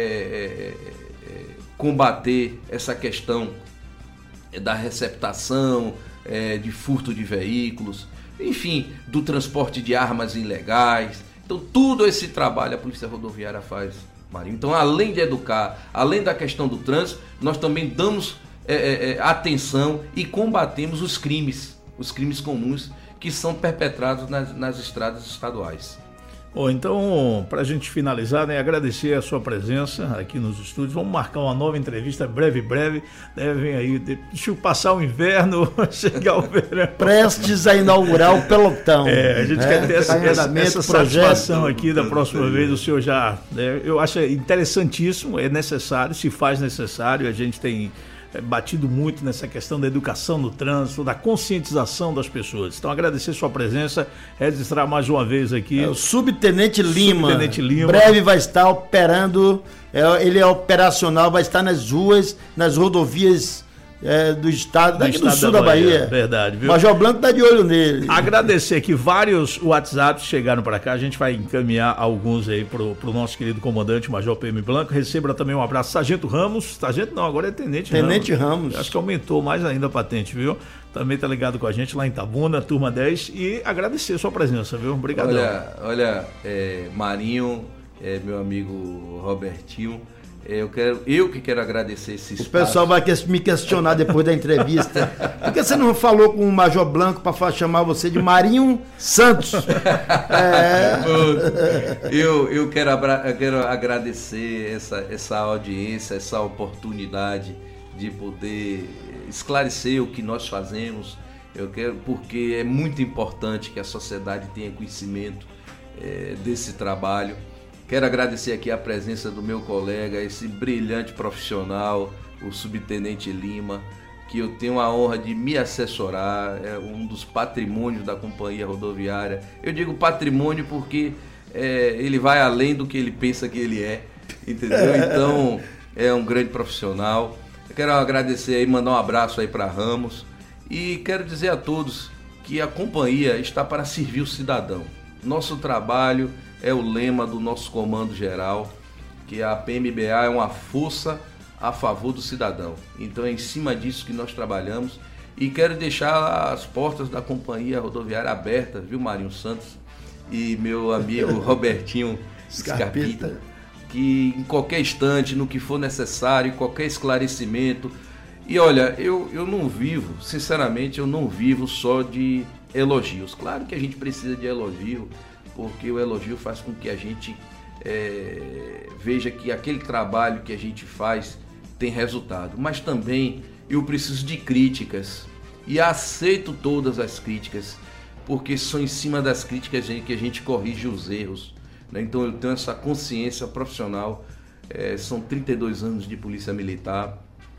Speaker 9: combater essa questão da receptação, de furto de veículos, enfim, do transporte de armas ilegais. Então tudo esse trabalho a Polícia Rodoviária faz, Marinho. Então, além de educar, além da questão do trânsito, nós também damos atenção e combatemos os crimes comuns que são perpetrados nas estradas estaduais.
Speaker 3: Bom, então, para a gente finalizar, né, agradecer a sua presença aqui nos estúdios. Vamos marcar uma nova entrevista breve. Devem aí, deixa eu passar o inverno, chegar o verão.
Speaker 5: Prestes a inaugurar o pelotão.
Speaker 3: A gente quer ter essa satisfação aqui da próxima vez. O senhor já... eu acho interessantíssimo, é necessário, se faz necessário. A gente tem batido muito nessa questão da educação no trânsito, da conscientização das pessoas. Então, agradecer sua presença, registrar mais uma vez aqui.
Speaker 5: O Subtenente Lima. Breve vai estar operando, ele é operacional, vai estar nas ruas, nas rodovias do estado, daqui do sul da Bahia.
Speaker 3: Verdade, viu?
Speaker 5: Major Blanco tá de olho nele.
Speaker 3: Agradecer que vários WhatsApps chegaram para cá, a gente vai encaminhar alguns aí pro nosso querido comandante, Major PM Blanco. Receba também um abraço, Sargento Ramos. Sargento não, agora é Tenente Ramos. Acho que aumentou mais ainda a patente, viu? Também tá ligado com a gente lá em Itabuna, turma 10, e agradecer a sua presença, viu? Obrigado.
Speaker 9: Olha, Marinho, meu amigo Robertinho, eu que quero agradecer esse espaço.
Speaker 5: O pessoal vai me questionar depois da entrevista. Por que você não falou com o Major Blanco para chamar você de Marinho Santos?
Speaker 9: Eu quero agradecer essa audiência, essa oportunidade de poder esclarecer o que nós fazemos. Porque é muito importante que a sociedade tenha conhecimento desse trabalho. Quero agradecer aqui a presença do meu colega, esse brilhante profissional, o Subtenente Lima, que eu tenho a honra de me assessorar, é um dos patrimônios da Companhia Rodoviária. Eu digo patrimônio porque ele vai além do que ele pensa que ele é, entendeu? Então, é um grande profissional. Eu quero agradecer aí, mandar um abraço aí para Ramos, e quero dizer a todos que a companhia está para servir o cidadão. Nosso trabalho é o lema do nosso comando geral, que a PMBA é uma força a favor do cidadão. Então é em cima disso que nós trabalhamos, e quero deixar as portas da Companhia Rodoviária abertas, viu, Marinho Santos e meu amigo Robertinho Scarpita, que em qualquer instante, no que for necessário, qualquer esclarecimento. E olha, eu não vivo, sinceramente, eu não vivo só de elogios. Claro que a gente precisa de elogio, porque o elogio faz com que a gente veja que aquele trabalho que a gente faz tem resultado. Mas também eu preciso de críticas, e aceito todas as críticas, porque são em cima das críticas que a gente corrige os erros, né? Então eu tenho essa consciência profissional, são 32 anos de Polícia Militar,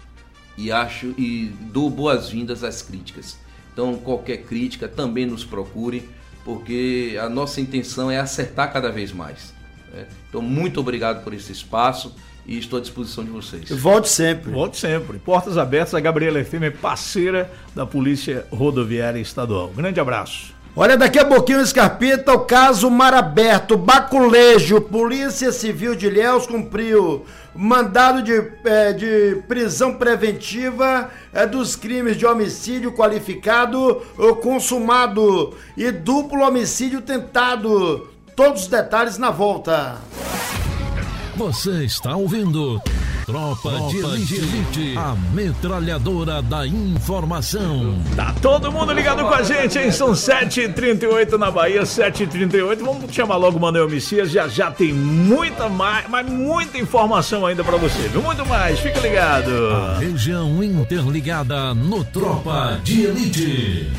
Speaker 9: e dou boas-vindas às críticas. Então qualquer crítica também nos procure, porque a nossa intenção é acertar cada vez mais, né? Então, muito obrigado por esse espaço e estou à disposição de vocês.
Speaker 5: Volte sempre.
Speaker 3: Volte sempre. Portas abertas, a Gabriela FM é parceira da Polícia Rodoviária Estadual. Grande abraço.
Speaker 5: Olha, daqui a pouquinho, Scarpita, o caso Mar Aberto, Baculejo, Polícia Civil de Ilhéus cumpriu mandado de prisão preventiva dos crimes de homicídio qualificado consumado e duplo homicídio tentado. Todos os detalhes na volta.
Speaker 1: Você está ouvindo Tropa de Elite, a metralhadora da informação.
Speaker 3: Tá todo mundo ligado com a gente, hein? São 7h38 na Bahia, 7h38. Vamos chamar logo o Manuel Messias, já tem muita informação ainda pra você, viu? Muito mais, fica ligado.
Speaker 1: A região interligada no Tropa de Elite.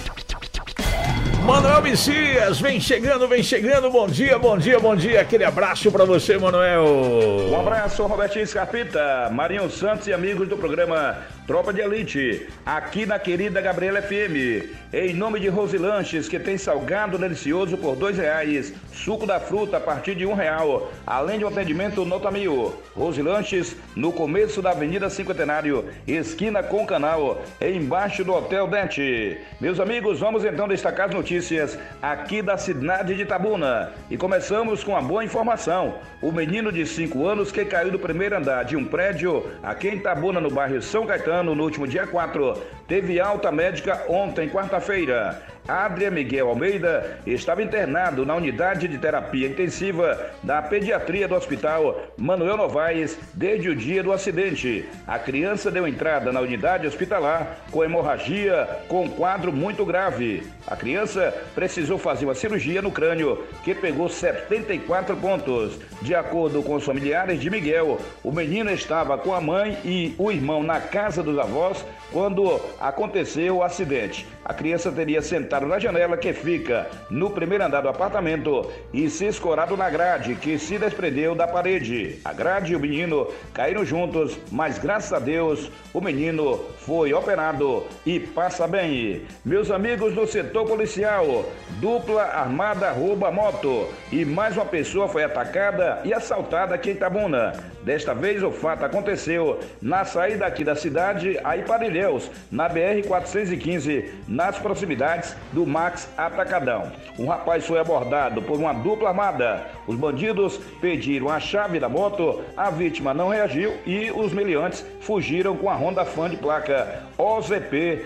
Speaker 3: Manuel Messias, vem chegando, bom dia, aquele abraço pra você, Manuel.
Speaker 10: Um abraço, Robertinho Scarpita, Marinho Santos e amigos do programa Tropa de Elite, aqui na querida Gabriela FM, em nome de Rosilanches, que tem salgado delicioso por R$2, suco da fruta a partir de R$1, além de um atendimento nota 1000. Rosilanches, no começo da Avenida Cinquentenário, esquina com o Canal, embaixo do Hotel Dente. Meus amigos, vamos então destacar as notícias aqui da cidade de Itabuna. E começamos com a boa informação. O menino de 5 anos que caiu do primeiro andar de um prédio aqui em Itabuna, no bairro São Caetano, no último dia 4, teve alta médica ontem, quarta-feira. Adria Miguel Almeida estava internado na unidade de terapia intensiva da pediatria do Hospital Manuel Novaes desde o dia do acidente. A criança deu entrada na unidade hospitalar com hemorragia, com um quadro muito grave. A criança precisou fazer uma cirurgia no crânio, que pegou 74 pontos. De acordo com os familiares de Miguel, o menino estava com a mãe e o irmão na casa dos avós quando aconteceu o acidente. A criança teria sentado na janela que fica no primeiro andar do apartamento e se escorado na grade que se desprendeu da parede. A grade e o menino caíram juntos, mas graças a Deus o menino foi operado e passa bem. Meus amigos do setor policial, dupla armada rouba moto e mais uma pessoa foi atacada e assaltada aqui em Itabuna. Desta vez o fato aconteceu na saída aqui da cidade, aí para Ilhéus, na BR-415, nas proximidades do Max Atacadão. Um rapaz foi abordado por uma dupla armada. Os bandidos pediram a chave da moto, a vítima não reagiu e os meliantes fugiram com a Honda Fan de placa OZP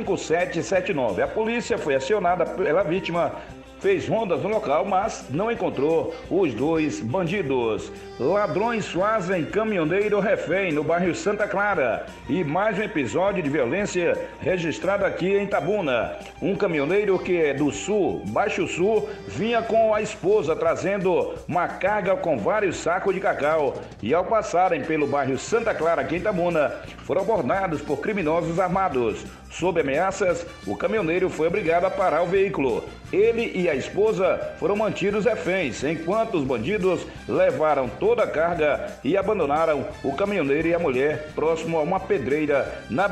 Speaker 10: 5779. A polícia foi acionada pela vítima, fez rondas no local, mas não encontrou os dois bandidos. Ladrões fazem caminhoneiro refém no bairro Santa Clara. E mais um episódio de violência registrado aqui em Itabuna. Um caminhoneiro que é do sul, Baixo Sul, vinha com a esposa trazendo uma carga com vários sacos de cacau. E ao passarem pelo bairro Santa Clara aqui em Itabuna, foram abordados por criminosos armados. Sob ameaças, o caminhoneiro foi obrigado a parar o veículo. Ele e a esposa foram mantidos reféns, enquanto os bandidos levaram toda a carga e abandonaram o caminhoneiro e a mulher próximo a uma pedreira na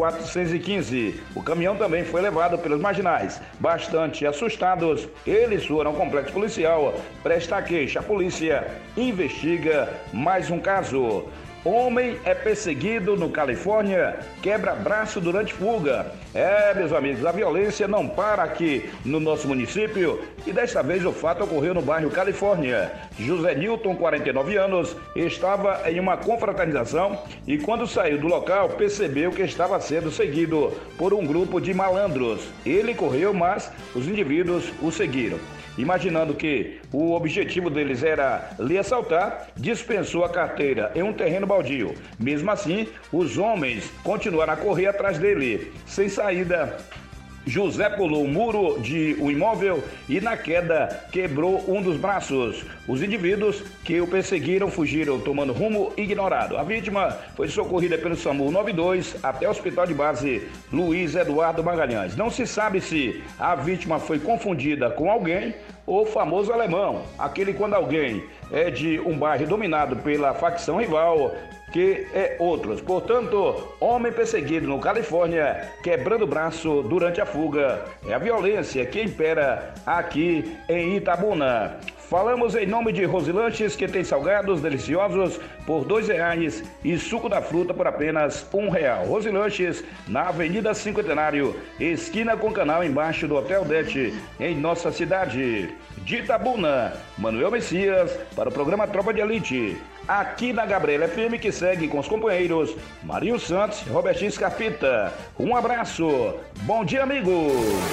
Speaker 10: BR-415. O caminhão também foi levado pelos marginais. Bastante assustados, eles foram ao complexo policial prestar queixa. A polícia investiga mais um caso. Homem é perseguido no Califórnia, quebra braço durante fuga. Meus amigos, a violência não para aqui no nosso município e desta vez o fato ocorreu no bairro Califórnia. José Nilton, 49 anos, estava em uma confraternização e quando saiu do local percebeu que estava sendo seguido por um grupo de malandros. Ele correu, mas os indivíduos o seguiram. Imaginando que o objetivo deles era lhe assaltar, dispensou a carteira em um terreno baldio. Mesmo assim, os homens continuaram a correr atrás dele. Sem saída, José pulou o muro de um imóvel e na queda quebrou um dos braços. Os indivíduos que o perseguiram fugiram tomando rumo ignorado. A vítima foi socorrida pelo SAMU 92 até o hospital de base Luiz Eduardo Magalhães. Não se sabe se a vítima foi confundida com alguém ou o famoso alemão, aquele quando alguém é de um bairro dominado pela facção rival, que é outros. Portanto, homem perseguido no Califórnia, quebrando o braço durante a fuga. É a violência que impera aqui em Itabuna. Falamos em nome de Rosilanches, que tem salgados deliciosos por R$2 e suco da fruta por apenas R$1. Rosilanches, na Avenida Cinquentenário, esquina com canal embaixo do Hotel Det, em nossa cidade de Itabuna. Manuel Messias, para o programa Tropa de Elite, aqui na Gabriela FM, que segue com os companheiros Marinho Santos e Robertinho Scarpita. Um abraço, bom dia, amigo!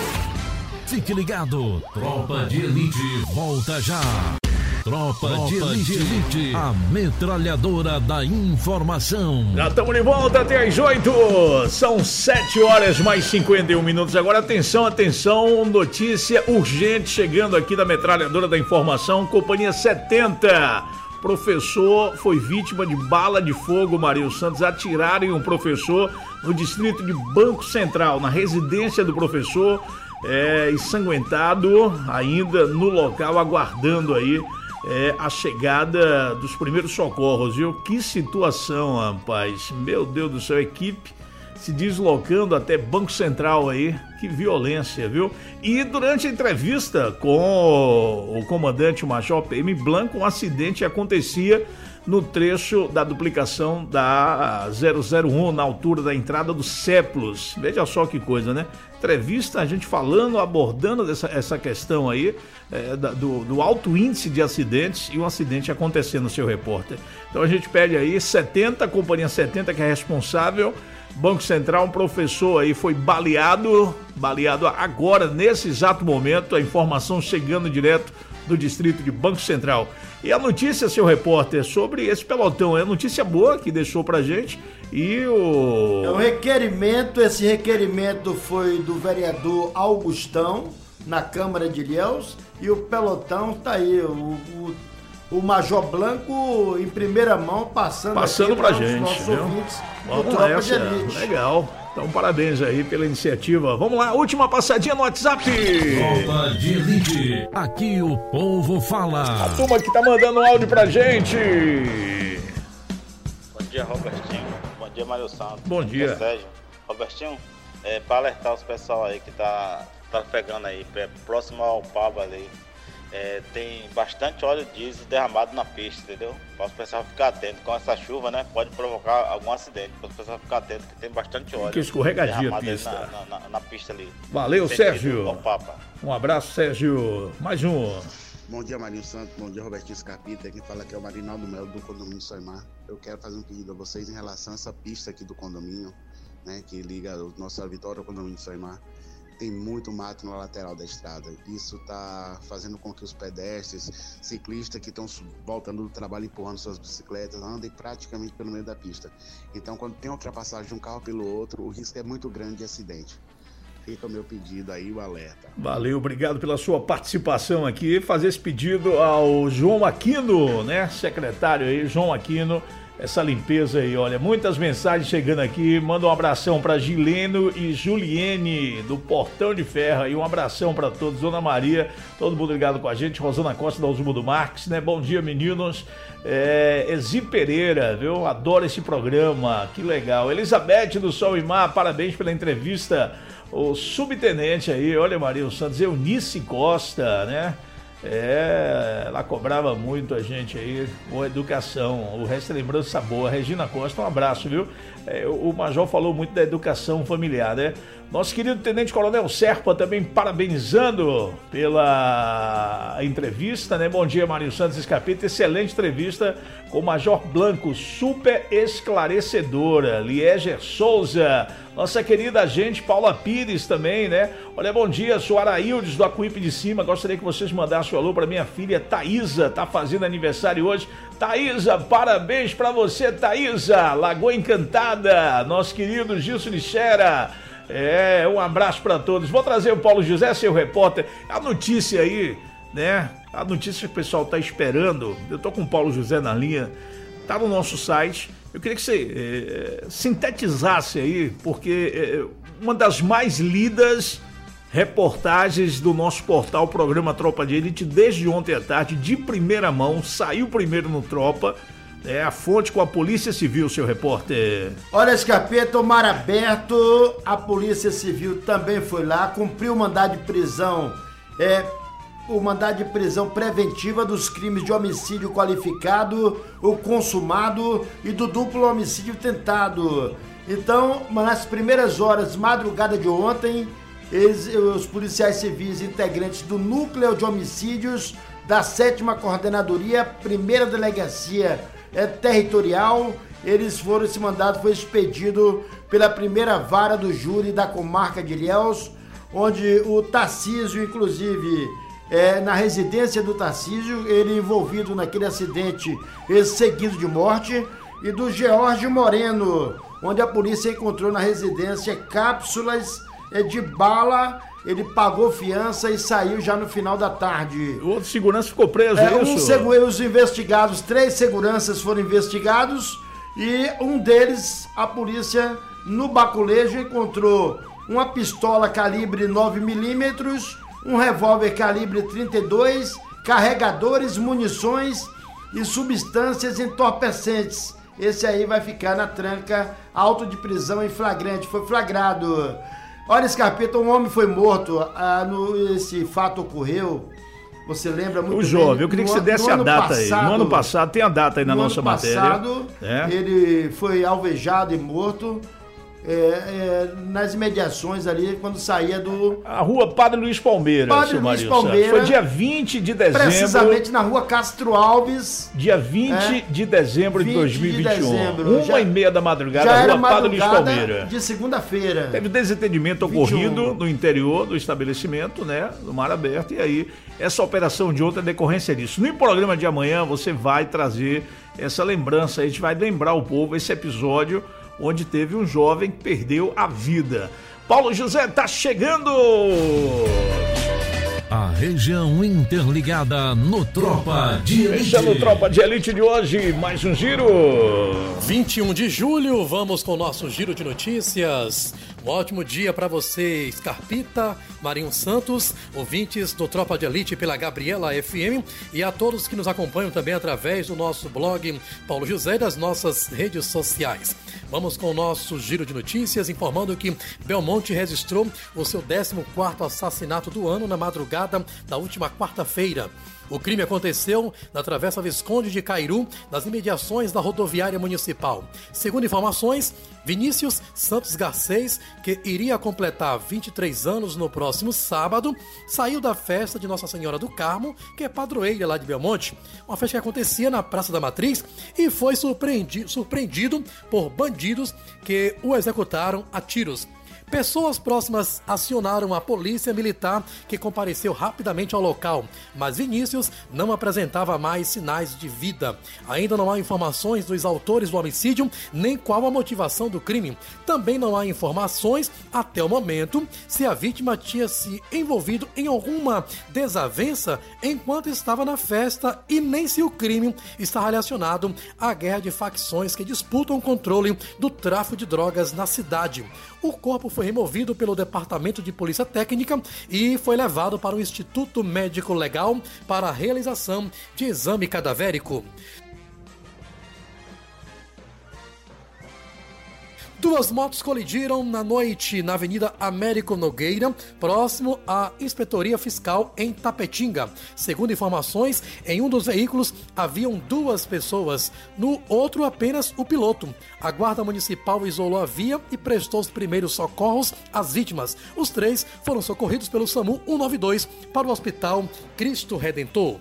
Speaker 1: Fique ligado, Tropa de Elite volta já. Tropa de Elite, a metralhadora da informação.
Speaker 3: Já estamos de volta até às 8. São 7 horas mais 51 minutos. Agora atenção, notícia urgente chegando aqui da metralhadora da informação, Companhia 70. Professor foi vítima de bala de fogo, Marinho Santos. Atiraram em um professor no distrito de Banco Central, na residência do professor, ensanguentado ainda no local, aguardando aí a chegada dos primeiros socorros, viu? Que situação, rapaz. Meu Deus do céu, equipe se deslocando até Banco Central aí. Que violência, viu? E durante a entrevista com o comandante, o Major PM Blanco, um acidente acontecia no trecho da duplicação da 001, na altura da entrada do Céplos. Veja só que coisa, né? Entrevista, a gente falando, abordando essa questão aí, do alto índice de acidentes e um acidente acontecendo, seu repórter. Então a gente pede aí, 70, Companhia 70, que é responsável, Banco Central, um professor aí foi baleado agora, nesse exato momento, a informação chegando direto do distrito de Banco Central. E a notícia, seu repórter, sobre esse pelotão, é notícia boa que deixou pra gente. E o...
Speaker 5: É um requerimento, esse requerimento foi do vereador Augustão, na Câmara de Ilhéus, e o pelotão tá aí, o Major Blanco em primeira mão passando
Speaker 3: pra gente,
Speaker 5: nossos
Speaker 3: viu?
Speaker 5: ouvintes.
Speaker 3: Legal. Então, parabéns aí pela iniciativa. Vamos lá, última passadinha no WhatsApp.
Speaker 1: Tropa de Elite, aqui o povo fala.
Speaker 3: A turma que tá mandando um áudio pra gente.
Speaker 11: Bom dia, Robertinho. Bom dia, Mário Santos.
Speaker 3: Bom dia.
Speaker 11: Sérgio. Robertinho, para alertar os pessoal aí que tá pegando aí, próximo ao Paba ali, tem bastante óleo diesel derramado na pista, entendeu? Para o pessoal ficar atento. Com essa chuva, né? Pode provocar algum acidente. Para o pessoal ficar atento que tem bastante óleo.
Speaker 3: Que escorregadia a pista.
Speaker 11: Na pista ali.
Speaker 3: Valeu, Sérgio. Um abraço, Sérgio. Mais um.
Speaker 12: Bom dia, Marinho Santos. Bom dia, Robertinho Scarpita. Quem fala aqui é o Marinaldo Melo, do condomínio Soimar. Eu quero fazer um pedido a vocês em relação a essa pista aqui do condomínio, né? Que liga o nosso Vitória ao condomínio Soimar. Tem muito mato na lateral da estrada. Isso está fazendo com que os pedestres, ciclistas que estão voltando do trabalho empurrando suas bicicletas, andem praticamente pelo meio da pista. Então, quando tem ultrapassagem de um carro pelo outro, o risco é muito grande de acidente. Fica o meu pedido aí, o alerta.
Speaker 3: Valeu, obrigado pela sua participação aqui. Fazer esse pedido ao João Aquino, né? Secretário aí, João Aquino. Essa limpeza aí, olha, muitas mensagens chegando aqui. Manda um abração para Gileno e Juliene do Portão de Ferro aí, um abração para todos. Dona Maria, todo mundo ligado com a gente. Rosana Costa da Osmundo Marques, né? Bom dia, meninos. Ezi Pereira, viu? Adoro esse programa, que legal. Elizabeth do Sol e Mar, parabéns pela entrevista. O subtenente aí, olha, Maria Santos, Eunice Costa, né? Ela cobrava muito a gente aí, boa educação, o resto é lembrança boa. Regina Costa, um abraço, viu? O Major falou muito da educação familiar, né? Nosso querido Tenente Coronel Serpa também parabenizando pela entrevista, né? Bom dia, Mário Santos Escapeta, excelente entrevista com o Major Blanco, super esclarecedora. Lieger Souza, nossa querida agente Paula Pires também, né? Olha, bom dia, sou Araildes do Acuípe de Cima, gostaria que vocês mandassem um alô para minha filha Thaísa, tá fazendo aniversário hoje. Thaísa, parabéns para você, Thaísa, Lagoa Encantada, nosso querido Gilson Lixera. Um abraço para todos. Vou trazer o Paulo José, seu repórter. A notícia aí, né? A notícia que o pessoal tá esperando. Eu tô com o Paulo José na linha. Tá no nosso site. Eu queria que você sintetizasse aí, porque uma das mais lidas reportagens do nosso portal, programa Tropa de Elite, desde ontem à tarde, de primeira mão, saiu primeiro no Tropa. A fonte com a Polícia Civil, seu repórter.
Speaker 5: Olha, Escapeta, o mar aberto, a Polícia Civil também foi lá, cumpriu o mandado de prisão, o mandado de prisão preventiva dos crimes de homicídio qualificado, o consumado e do duplo homicídio tentado. Então, nas primeiras horas, madrugada de ontem, os policiais civis integrantes do Núcleo de Homicídios da 7ª Coordenadoria, 1ª Delegacia Territorial, esse mandado foi expedido pela 1ª Vara do Júri da Comarca de Ilhéus, onde o Tarcísio, inclusive, na residência do Tarcísio, ele envolvido naquele acidente seguido de morte, e do George Moreno, onde a polícia encontrou na residência cápsulas de bala. Ele pagou fiança e saiu já no final da tarde.
Speaker 3: O outro segurança ficou preso, isso?
Speaker 5: Os investigados, 3 seguranças foram investigados e um deles, a polícia, no baculejo, encontrou uma pistola calibre 9mm, um revólver calibre 32, carregadores, munições e substâncias entorpecentes. Esse aí vai ficar na tranca, auto de prisão em flagrante, foi flagrado. Olha, Escarpeta, um homem foi morto, esse fato ocorreu, você lembra muito bem.
Speaker 3: O jovem, eu queria que você desse a data aí. No ano passado, tem a data aí na nossa matéria. No ano passado,
Speaker 5: ele foi alvejado e morto nas imediações ali, quando saía do...
Speaker 3: A rua Padre Luiz Palmeira,
Speaker 5: Padre Luiz Palmeira.
Speaker 3: Foi dia 20 de dezembro.
Speaker 5: Precisamente na rua Castro Alves.
Speaker 3: Dia 20 de dezembro de 2021. 1h30 da madrugada,
Speaker 5: já
Speaker 3: rua Padre Luiz Palmeira.
Speaker 5: De segunda-feira.
Speaker 3: Teve desentendimento ocorrido no interior do estabelecimento, né? No mar aberto. E aí, essa operação de ontem é decorrência disso. No programa de amanhã, você vai trazer essa lembrança. A gente vai lembrar o povo esse episódio onde teve um jovem que perdeu a vida. Paulo José tá chegando!
Speaker 1: A região interligada no Tropa de Elite.
Speaker 3: Esse é no Tropa de Elite de hoje, mais um giro.
Speaker 13: 21 de julho, vamos com o nosso giro de notícias. Um ótimo dia para você, Scarpita, Marinho Santos, ouvintes do Tropa de Elite pela Gabriela FM e a todos que nos acompanham também através do nosso blog Paulo José e das nossas redes sociais. Vamos com o nosso giro de notícias, informando que Belmonte registrou o seu 14º assassinato do ano na madrugada da última quarta-feira. O crime aconteceu na Travessa Visconde de Cairu, nas imediações da rodoviária municipal. Segundo informações, Vinícius Santos Garcês, que iria completar 23 anos no próximo sábado, saiu da festa de Nossa Senhora do Carmo, que é padroeira lá de Belmonte, uma festa que acontecia na Praça da Matriz, e foi surpreendido por bandidos que o executaram a tiros. Pessoas próximas acionaram a polícia militar, que compareceu rapidamente ao local, mas Vinícius não apresentava mais sinais de vida. Ainda não há informações dos autores do homicídio, nem qual a motivação do crime. Também não há informações, até o momento, se a vítima tinha se envolvido em alguma desavença enquanto estava na festa e nem se o crime está relacionado à guerra de facções que disputam o controle do tráfico de drogas na cidade. O corpo foi removido pelo Departamento de Polícia Técnica e foi levado para o Instituto Médico Legal para a realização de exame cadavérico. Duas motos colidiram na noite na Avenida Américo Nogueira, próximo à Inspetoria Fiscal em Tapetinga. Segundo informações, em um dos veículos haviam 2 pessoas, no outro apenas o piloto. A Guarda Municipal isolou a via e prestou os primeiros socorros às vítimas. Os 3 foram socorridos pelo SAMU 192 para o Hospital Cristo Redentor.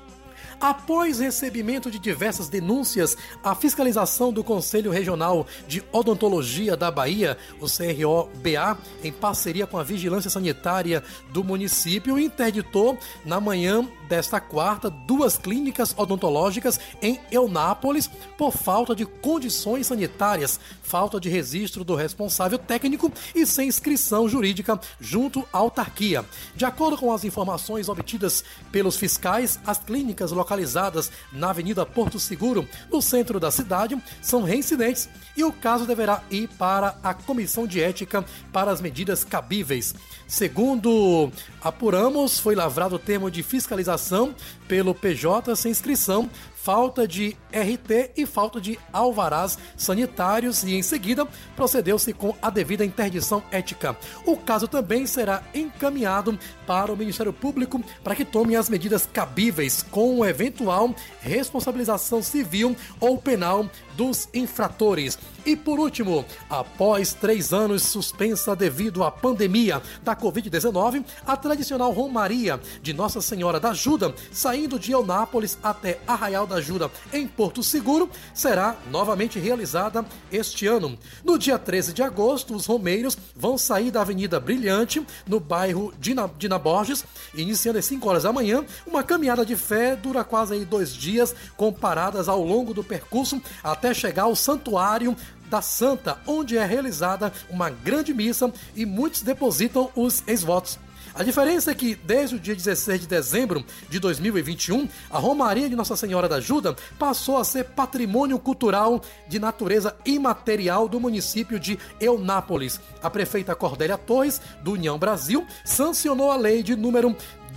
Speaker 13: Após recebimento de diversas denúncias, a fiscalização do Conselho Regional de Odontologia da Bahia, o CRO-BA, em parceria com a Vigilância Sanitária do município, interditou na manhã desta quarta 2 clínicas odontológicas em Eunápolis por falta de condições sanitárias, falta de registro do responsável técnico e sem inscrição jurídica junto à autarquia. De acordo com as informações obtidas pelos fiscais, as clínicas localizadas na Avenida Porto Seguro, no centro da cidade, são reincidentes e o caso deverá ir para a Comissão de Ética para as medidas cabíveis. Segundo apuramos, foi lavrado o termo de fiscalização pelo PJ sem inscrição, falta de RT e falta de alvarás sanitários e, em seguida, procedeu-se com a devida interdição ética. O caso também será encaminhado para o Ministério Público para que tome as medidas cabíveis com eventual responsabilização civil ou penal dos infratores. E, por último, após 3 anos suspensa devido à pandemia da Covid-19, a tradicional Romaria de Nossa Senhora da Ajuda, saindo de Eunápolis até Arraial da Ajuda, em Porto Seguro, será novamente realizada este ano. No dia 13 de agosto, os romeiros vão sair da Avenida Brilhante, no bairro Dina Borges, iniciando às 5 horas da manhã. Uma caminhada de fé dura quase 2 dias, com paradas ao longo do percurso, até chegar ao Santuário da Santa, onde é realizada uma grande missa e muitos depositam os ex-votos. A diferença é que, desde o dia 16 de dezembro de 2021, a Romaria de Nossa Senhora da Ajuda passou a ser patrimônio cultural de natureza imaterial do município de Eunápolis. A prefeita Cordélia Torres, do União Brasil, sancionou a lei de número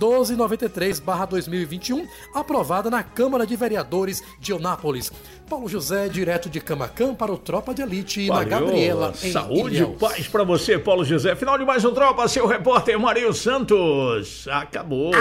Speaker 13: 1293/2021, aprovada na Câmara de Vereadores de Eunápolis. Paulo José, direto de Camacan para o Tropa de Elite.
Speaker 3: Valeu.
Speaker 13: Na Gabriela, em
Speaker 3: Saúde
Speaker 13: Ilhéus.
Speaker 3: e paz pra você, Paulo José. Final de mais um Tropa, seu repórter Marinho Santos. Acabou.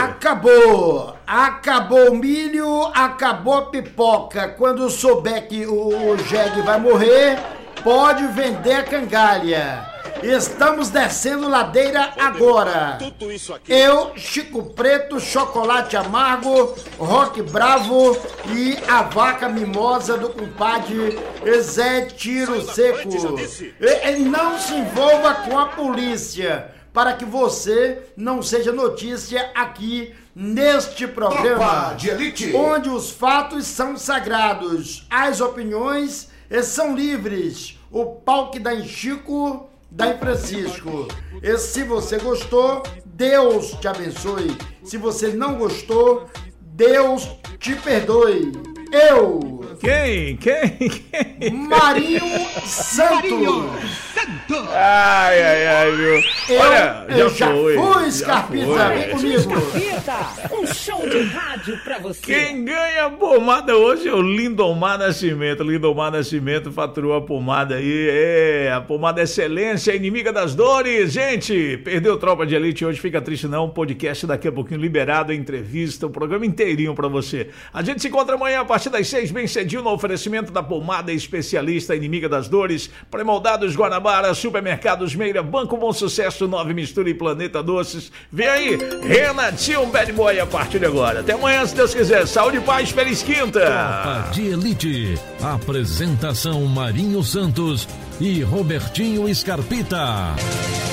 Speaker 5: Acabou o milho, acabou a pipoca. Quando souber que o jegue vai morrer, pode vender a cangalha. Estamos descendo ladeira agora. Eu, Chico Preto, Chocolate Amargo, Rock Bravo e a vaca mimosa do compadre Zé Tiro Seco. Não se envolva com a polícia, para que você não seja notícia aqui neste programa, onde os fatos são sagrados, as opiniões são livres. O pau que dá em Chico Dai Francisco. E se você gostou, Deus te abençoe. Se você não gostou, Deus te perdoe. Eu.
Speaker 3: Quem?
Speaker 5: Marinho Santos.
Speaker 3: Ai, viu? Olha,
Speaker 5: eu já fui, Scarpita, vem comigo.
Speaker 2: Scarpita, um show de rádio pra você.
Speaker 3: Quem ganha a pomada hoje é o Lindomar Nascimento. Lindomar Nascimento faturou a pomada aí. A pomada Excelência, inimiga das dores. Gente, perdeu Tropa de Elite hoje, fica triste não. Podcast daqui a pouquinho liberado, entrevista, o programa inteirinho pra você. A gente se encontra amanhã a partir das 6, bem cedinho, no oferecimento da pomada especialista, inimiga das dores, Pré-moldados Guanabara, Supermercados Meira, Banco Bom Sucesso, 9 Mistura e Planeta Doces. Vem aí, Renatinho Bad Boy a partir de agora. Até amanhã, se Deus quiser. Saúde e paz, feliz quinta.
Speaker 1: Tropa de Elite. Apresentação Marinho Santos e Robertinho Scarpita.